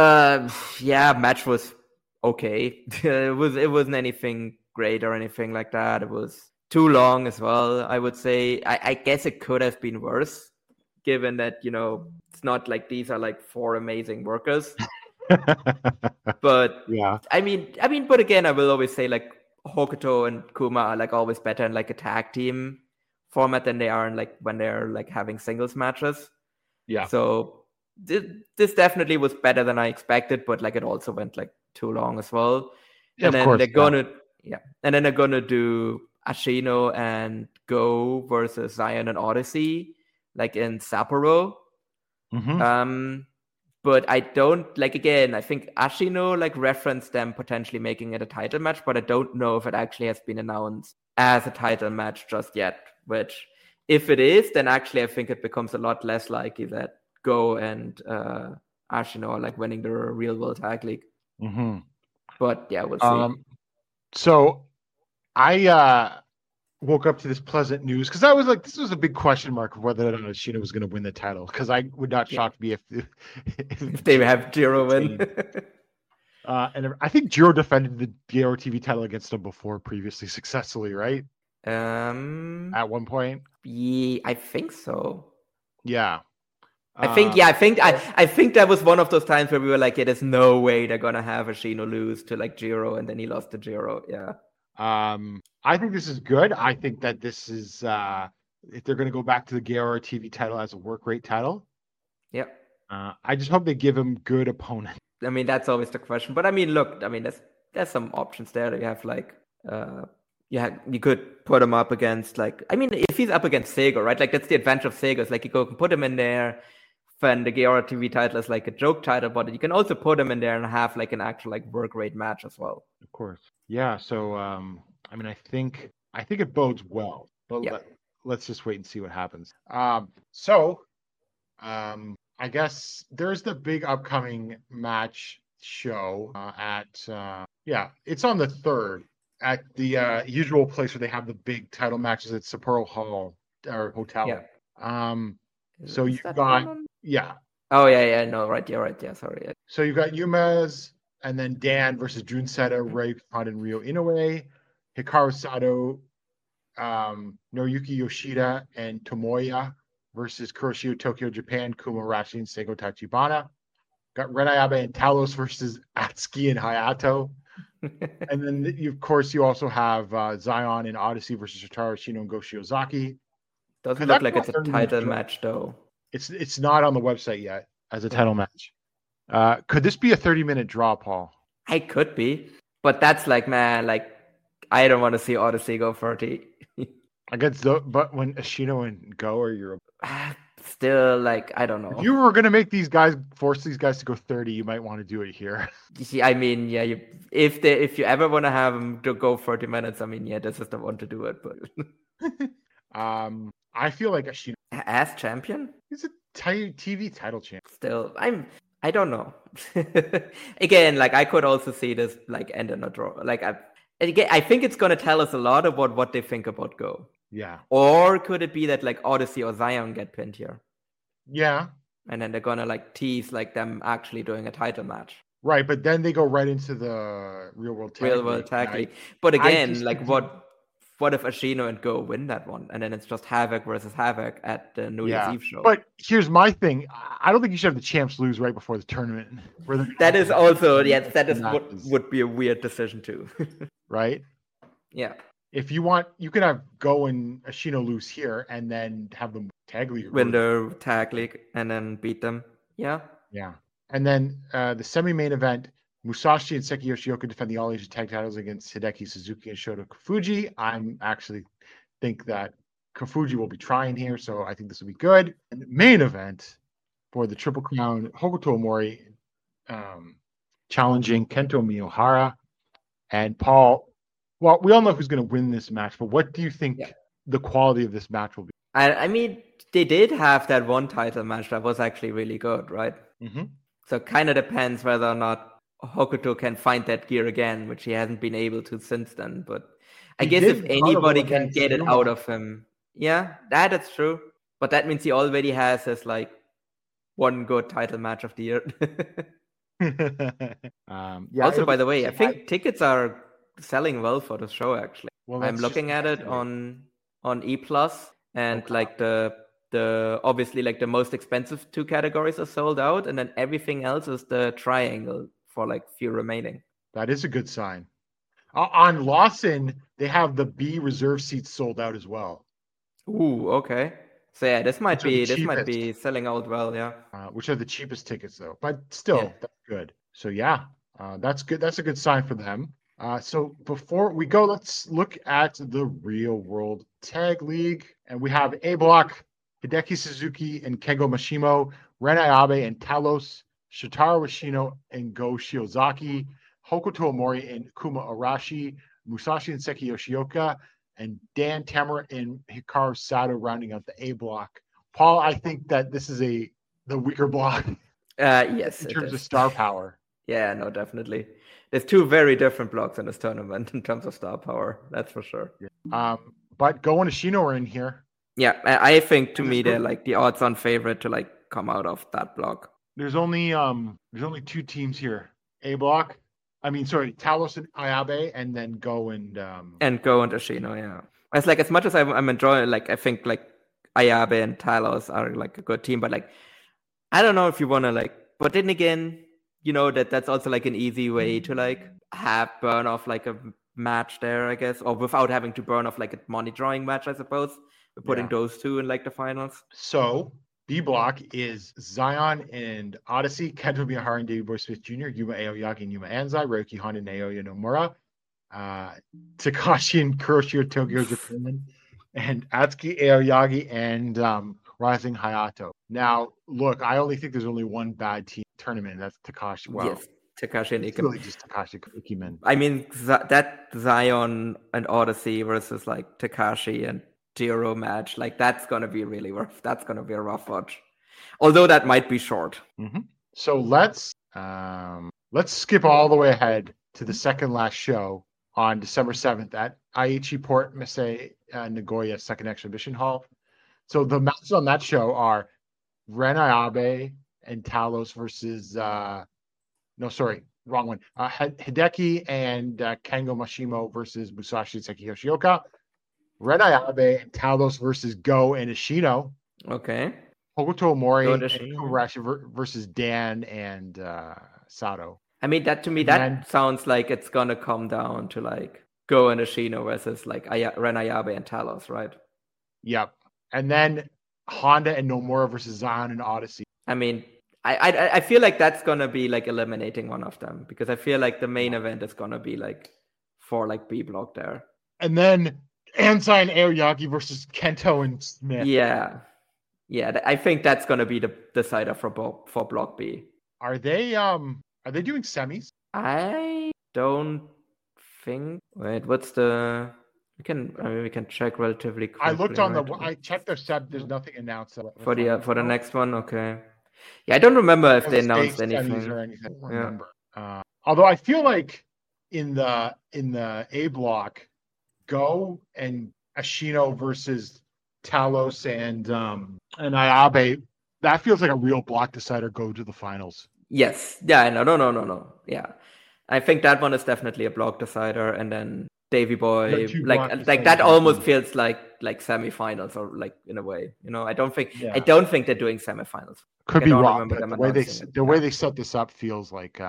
Match was okay. It wasn't anything great or anything like that. It was too long as well, I would say. I guess it could have been worse, given that it's not these are 4 amazing workers. But yeah, I mean, but again, I will always say Hokuto and Kuma are always better in a tag team format than they are in when they're having singles matches. Yeah. So this definitely was better than I expected, but it also went too long as well. Yeah, and then course, they're gonna Yeah. And then they're going to do Ashino and Go versus Zion and Odyssey, like in Sapporo. Mm-hmm. But I don't, like, again, I think Ashino, like, referenced them potentially making it a title match, but I don't know if it actually has been announced as a title match just yet, which, if it is, then actually I think it becomes a lot less likely that Go and Ashino are, like, winning the Real World Tag League. Mm-hmm. But, yeah, we'll see. So, I woke up to this pleasant news because I was like, this was a big question mark of whether or not Ashino was going to win the title, because I would not shock me if they have Jiro win. And I think Jiro defended the Garo TV title against him before previously successfully, right? At one point. Yeah, I think so. Yeah. I think that was one of those times where we were like, yeah, there's no way they're gonna have Ashino lose to like Jiro, and then he lost to Jiro. Yeah. I think this is good. I think that this is if they're gonna go back to the Garo TV title as a work rate title. Yep. I just hope they give him good opponents. I mean, that's always the question. But I mean, look, I mean, there's some options there. You have like you could put him up against, like, I mean, if he's up against Sego, right? Like, that's the advantage of Sego. It's like you can put him in there. Then the Garo TV title is like a joke title, but you can also put him in there and have like an actual like work rate match as well. Of course. Yeah. So I mean, I think it bodes well, but let's just wait and see what happens. I guess there's the big upcoming match show it's on the 3rd at the usual place where they have the big title matches at Sapporo Hall or Hotel. Yeah. So you've got Oh yeah, no, right, you're right, yeah, sorry. Yeah. So you've got Yumaz and then Dan versus Jun Seta, Ray Khan, and Ryo Inoue, Hikaru Sato, Noriyuki Yoshida, and Tomoya versus Kuroshio Tokyo Japan, Kuma Rashi, and Seigo Tachibana. Got Ren Ayabe and Talos versus Atsuki and Hayato. And then you also have Zion and Odyssey versus Shotaro Ashino and Go Shiozaki. Doesn't look like it's a title match though. It's not on the website yet as a title match. Could this be a 30-minute draw, Paul? I could be, but that's like, man, like, I don't want to see Odyssey go 30. But when Ashino and Go are your still, like, I don't know. If you were gonna force these guys to go 30, you might want to do it here. I mean, yeah, if you ever want to have them to go 30 minutes, I mean, yeah, this is the one to do it. But I feel like Ashino as champion. He's a TV title champ. Still, I don't know. Again, like, I could also see this like end in a draw. Like, I think it's gonna tell us a lot about what they think about Go. Yeah. Or could it be that like Odyssey or Zion get pinned here? Yeah. And then they're gonna like tease like them actually doing a title match. Right, but then they go right into the Real World Tag League. But again, like, what if Ashino and Go win that one, and then it's just Havoc versus Havoc at the New Year's Eve show? But here's my thing: I don't think you should have the champs lose right before the tournament. That is also would be a weird decision too. Right? Yeah. If you want, you could have Go and Ashino lose here, and then have them tag league. Win the tag league and then beat them. Yeah. Yeah. And then the semi-main event, Musashi and Seki Yoshioka defend the All Asia tag titles against Hideki Suzuki and Shota Kofuji. I'm actually think that Kofuji will be trying here, so I think this will be good. And the main event for the Triple Crown, Hokuto Omori challenging Kento Miyohara. And Paul, well, we all know who's going to win this match, but what do you think the quality of this match will be? I mean, they did have that one title match that was actually really good, right? Mm-hmm. So it kind of depends whether or not Hokuto can find that gear again, which he hasn't been able to since then. But I guess if anybody can get it out of him, that is true. But that means he already has his like one good title match of the year. Also, by the way, I think tickets are selling well for the show. Actually, I'm looking at it on E+, and like the obviously like the most expensive 2 categories are sold out, and then everything else is the triangle for like few remaining. That is a good sign. On Lawson, they have the B reserve seats sold out as well. Ooh, okay. So yeah, this might be selling out well, yeah. Which are the cheapest tickets though, but still that's good. So that's good. That's a good sign for them. So before we go, let's look at the Real World Tag League. And we have A Block, Hideki Suzuki and Kengo Mashimo, Ren Ayabe and Talos, Shotaro Ashino and Go Shiozaki, Hokuto Omori and Kuma Arashi, Musashi and Seki Yoshioka, and Dan Tamura and Hikaru Sato rounding out the A Block. Paul, I think that this is the weaker block. Yes. In terms of star power. Yeah, no, definitely. There's two very different blocks in this tournament in terms of star power. That's for sure. Yeah. But Go and Ashino are in here. Yeah, I think to me they're like the odds-on favorite to like come out of that block. There's only two teams here. A Block. Talos and Ayabe, and then Go and Ashino. Yeah, it's like as much as I'm enjoying. Like I think like Ayabe and Talos are like a good team, but like I don't know if you want to like. But then again, you know that's also like an easy way to like have burn off like a match there, I guess, or without having to burn off like a money drawing match, I suppose. We're putting those two in like the finals. So B Block is Zion and Odyssey, Kento Miyahara and Davey Boy Smith Jr., Yuma Aoyagi and Yuma Anzai, Ryoki Honda and Naoya Nomura, Takashi and Kuroshio Tokyo Japan, and Atsuki Aoyagi and Rising Hayato. Now, look, I only think there's only one bad team tournament, and that's Takashi. Wow. Yes, Takashi and Ikemen. It's really just Takashi Ikemen. I mean, that Zion and Odyssey versus like Takashi and Jiro match, like that's gonna be really rough. That's gonna be a rough watch, although that might be short. Mm-hmm. So let's skip all the way ahead to the second last show on December 7th at Aichi Port Misei Nagoya Second Exhibition Hall. So the matches on that show are Ren Ayabe and Talos versus wrong one. Hideki and Kengo Mashimo versus Musashi and Seki Yoshioka. Ren Ayabe and Talos versus Go and Ashino. Okay. Hokuto Omori and Kobayashi versus Dan and Sato. I mean, that to me, that sounds like it's gonna come down to like Go and Ashino versus like Ren Ayabe and Talos, right? Yep. And then Honda and Nomura versus Zion and Odyssey. I mean, I feel like that's gonna be like eliminating one of them because I feel like the main event is gonna be like for like B block there. And then Anzai and Aoyagi versus Kento and Smith. Yeah. I think that's gonna be the decider for block B. Are they doing semis? I don't think. Wait, what's the? We can check relatively quickly. I looked on I checked their set. There's nothing announced for the next one. Okay. Yeah, I don't remember if they announced anything. Or anything. I don't remember. Although I feel like in the A block, Go and Ashino versus Talos and Ayabe, that feels like a real block decider. Go to the finals. Yes. Yeah. No. Yeah, I think that one is definitely a block decider, and then Davey Boy, like that almost feels like semifinals or like in a way. You know, I don't think they're doing semifinals. Could be wrong. The way they set this up feels like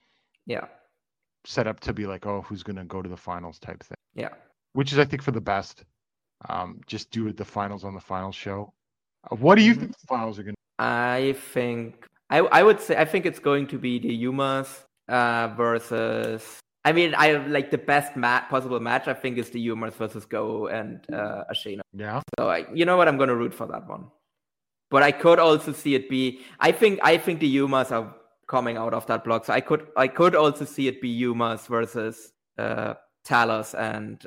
set up to be like, oh, who's gonna go to the finals type thing. Yeah. Which is, I think, for the best. Just do the finals on the finals show. What do you think the finals are going to be? I think, I would say, I think it's going to be the Yumas versus, I mean, I like the best possible match, I think, is the Yumas versus Go and Ashino. Yeah. So, you know what? I'm going to root for that one. But I could also see it be, I think the Yumas are coming out of that block. So I could also see it be Yumas versus Talos and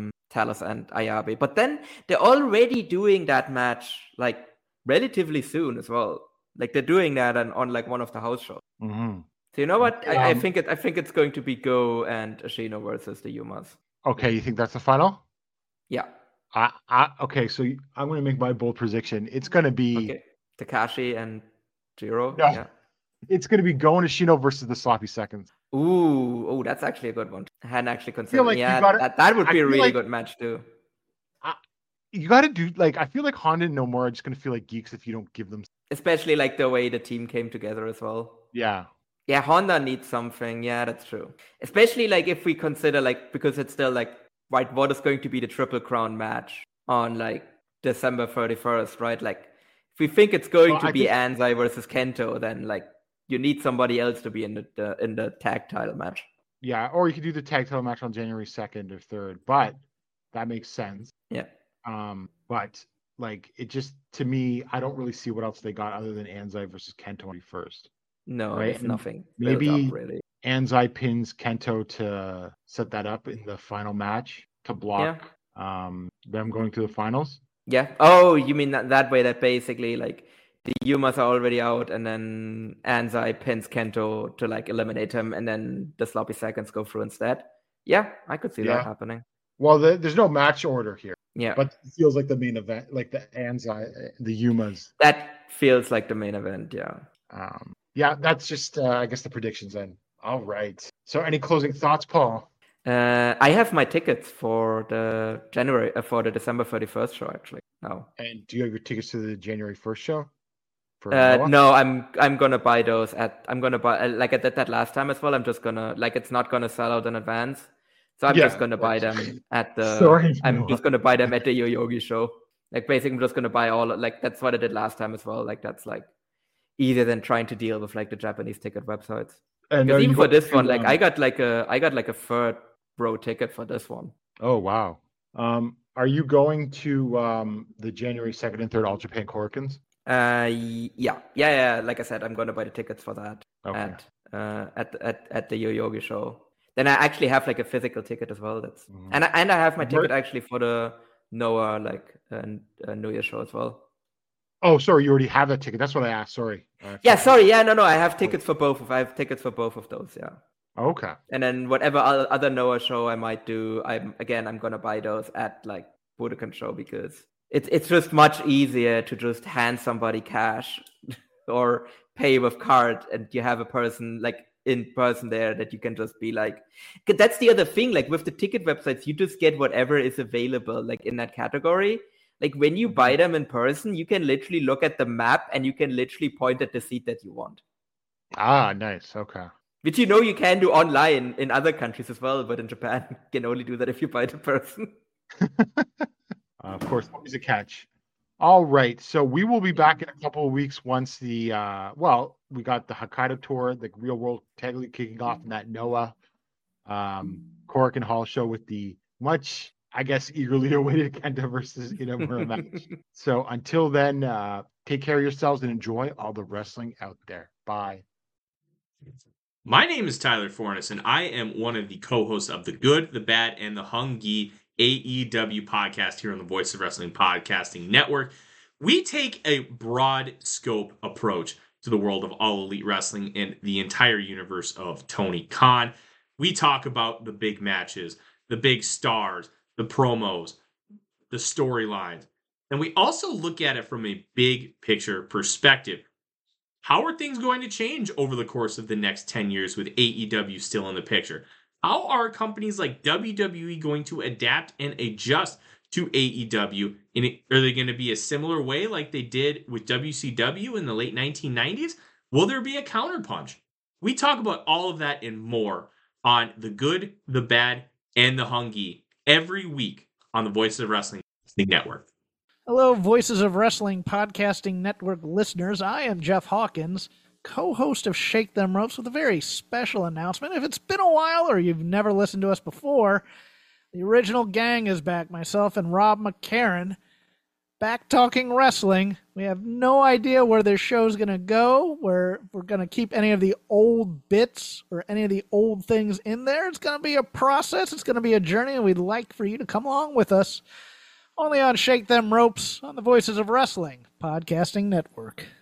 Ayabe, but then they're already doing that match like relatively soon as well. Like they're doing that on like one of the house shows. Mm-hmm. So you know what? I think it's going to be Go and Ashino versus the Yumas. Okay, you think that's the final? Yeah. Okay, so I'm going to make my bold prediction. It's going to be Takashi and Jiro. No, yeah. It's going to be Go and Ashino versus the Sloppy Seconds. Ooh, that's actually a good one. I hadn't actually considered. Like that would be a really good match too. You got to do like I feel like Honda and Nomura are just going to feel like geeks if you don't give them. Especially like the way the team came together as well. Yeah. Yeah, Honda needs something. Yeah, that's true. Especially like if we consider like because it's still like right, what is going to be the Triple Crown match on like December 31st, right? Like if we think it's going to be Anzai versus Kento, then like you need somebody else to be in the tag title match. Yeah, or you could do the tag title match on January 2nd or 3rd, but that makes sense. Yeah. But like it just to me, I don't really see what else they got other than Anzai versus Kento on first. No, right? there's nothing. Maybe built up, really. Anzai pins Kento to set that up in the final match to block them going to the finals. Yeah. Oh, you mean that way? That basically like the Yumas are already out, and then Anzai pins Kento to like eliminate him, and then the sloppy seconds go through instead. Yeah, I could see that happening. Well, there's no match order here. Yeah. But it feels like the main event, like the Anzai, the Yumas. That feels like the main event, yeah. Yeah, that's just, I guess, the predictions then. All right. So any closing thoughts, Paul? I have my tickets for the December 31st show, actually, now. And do you have your tickets to the January 1st show? No, I'm gonna buy those I'm gonna buy, like I did that last time as well. I'm just gonna, like, it's not gonna sell out in advance. So I'm just gonna buy them at the. I'm just gonna buy them at the Yoyogi show. Like basically, I'm just gonna buy all. Like that's what I did last time as well. Like that's like easier than trying to deal with like the Japanese ticket websites. And even for this one, like I got like a third row ticket for this one. Oh wow! Are you going to the January 2nd and 3rd All Japan Korakuens? Yeah. Like I said, I'm gonna buy the tickets for that at the Yoyogi show. Then I actually have like a physical ticket as well. That's and I have my ticket actually for the Noah New Year show as well. Oh, sorry, you already have that ticket. That's what I asked. Sorry. No. I have tickets for both. I have tickets for both of those. Yeah. Okay. And then whatever other Noah show I might do, I'm gonna buy those at like Budokan show because it's just much easier to just hand somebody cash or pay with card, and you have a person like in person there that you can just be like, that's the other thing, like with the ticket websites, you just get whatever is available like in that category. Like when you buy them in person, you can literally look at the map and you can literally point at the seat that you want. Ah, nice. Okay. Which you can do online in other countries as well, but in Japan you can only do that if you buy it in person. Of course, always a catch. All right, so we will be back in a couple of weeks once we got the Hokkaido tour, the Real World Tag League kicking off in that Noah Korakuen Hall show with the much, I guess, eagerly awaited Kenta versus Inamura match. So until then, take care of yourselves and enjoy all the wrestling out there. Bye. My name is Tyler Fornes, and I am one of the co-hosts of The Good, The Bad, and The Hungy AEW podcast here on the Voice of Wrestling Podcasting Network. We take a broad scope approach to the world of All Elite Wrestling and the entire universe of Tony Khan. We talk about the big matches, the big stars, the promos, the storylines, and we also look at it from a big picture perspective. How are things going to change over the course of the next 10 years with AEW still in the picture? How are companies like WWE going to adapt and adjust to AEW? Are they going to be a similar way like they did with WCW in the late 1990s? Will there be a counterpunch? We talk about all of that and more on The Good, The Bad, and The Hungy every week on the Voices of Wrestling Network. Hello, Voices of Wrestling Podcasting Network listeners. I am Jeff Hawkins, co-host of Shake Them Ropes, with a very special announcement. If it's been a while or you've never listened to us before, the original gang is back. Myself and Rob McCarran, back talking wrestling. We have no idea where this show's going to go, where we're going to keep any of the old bits or any of the old things in there. It's going to be a process. It's going to be a journey, and we'd like for you to come along with us. Only on Shake Them Ropes on the Voices of Wrestling Podcasting Network.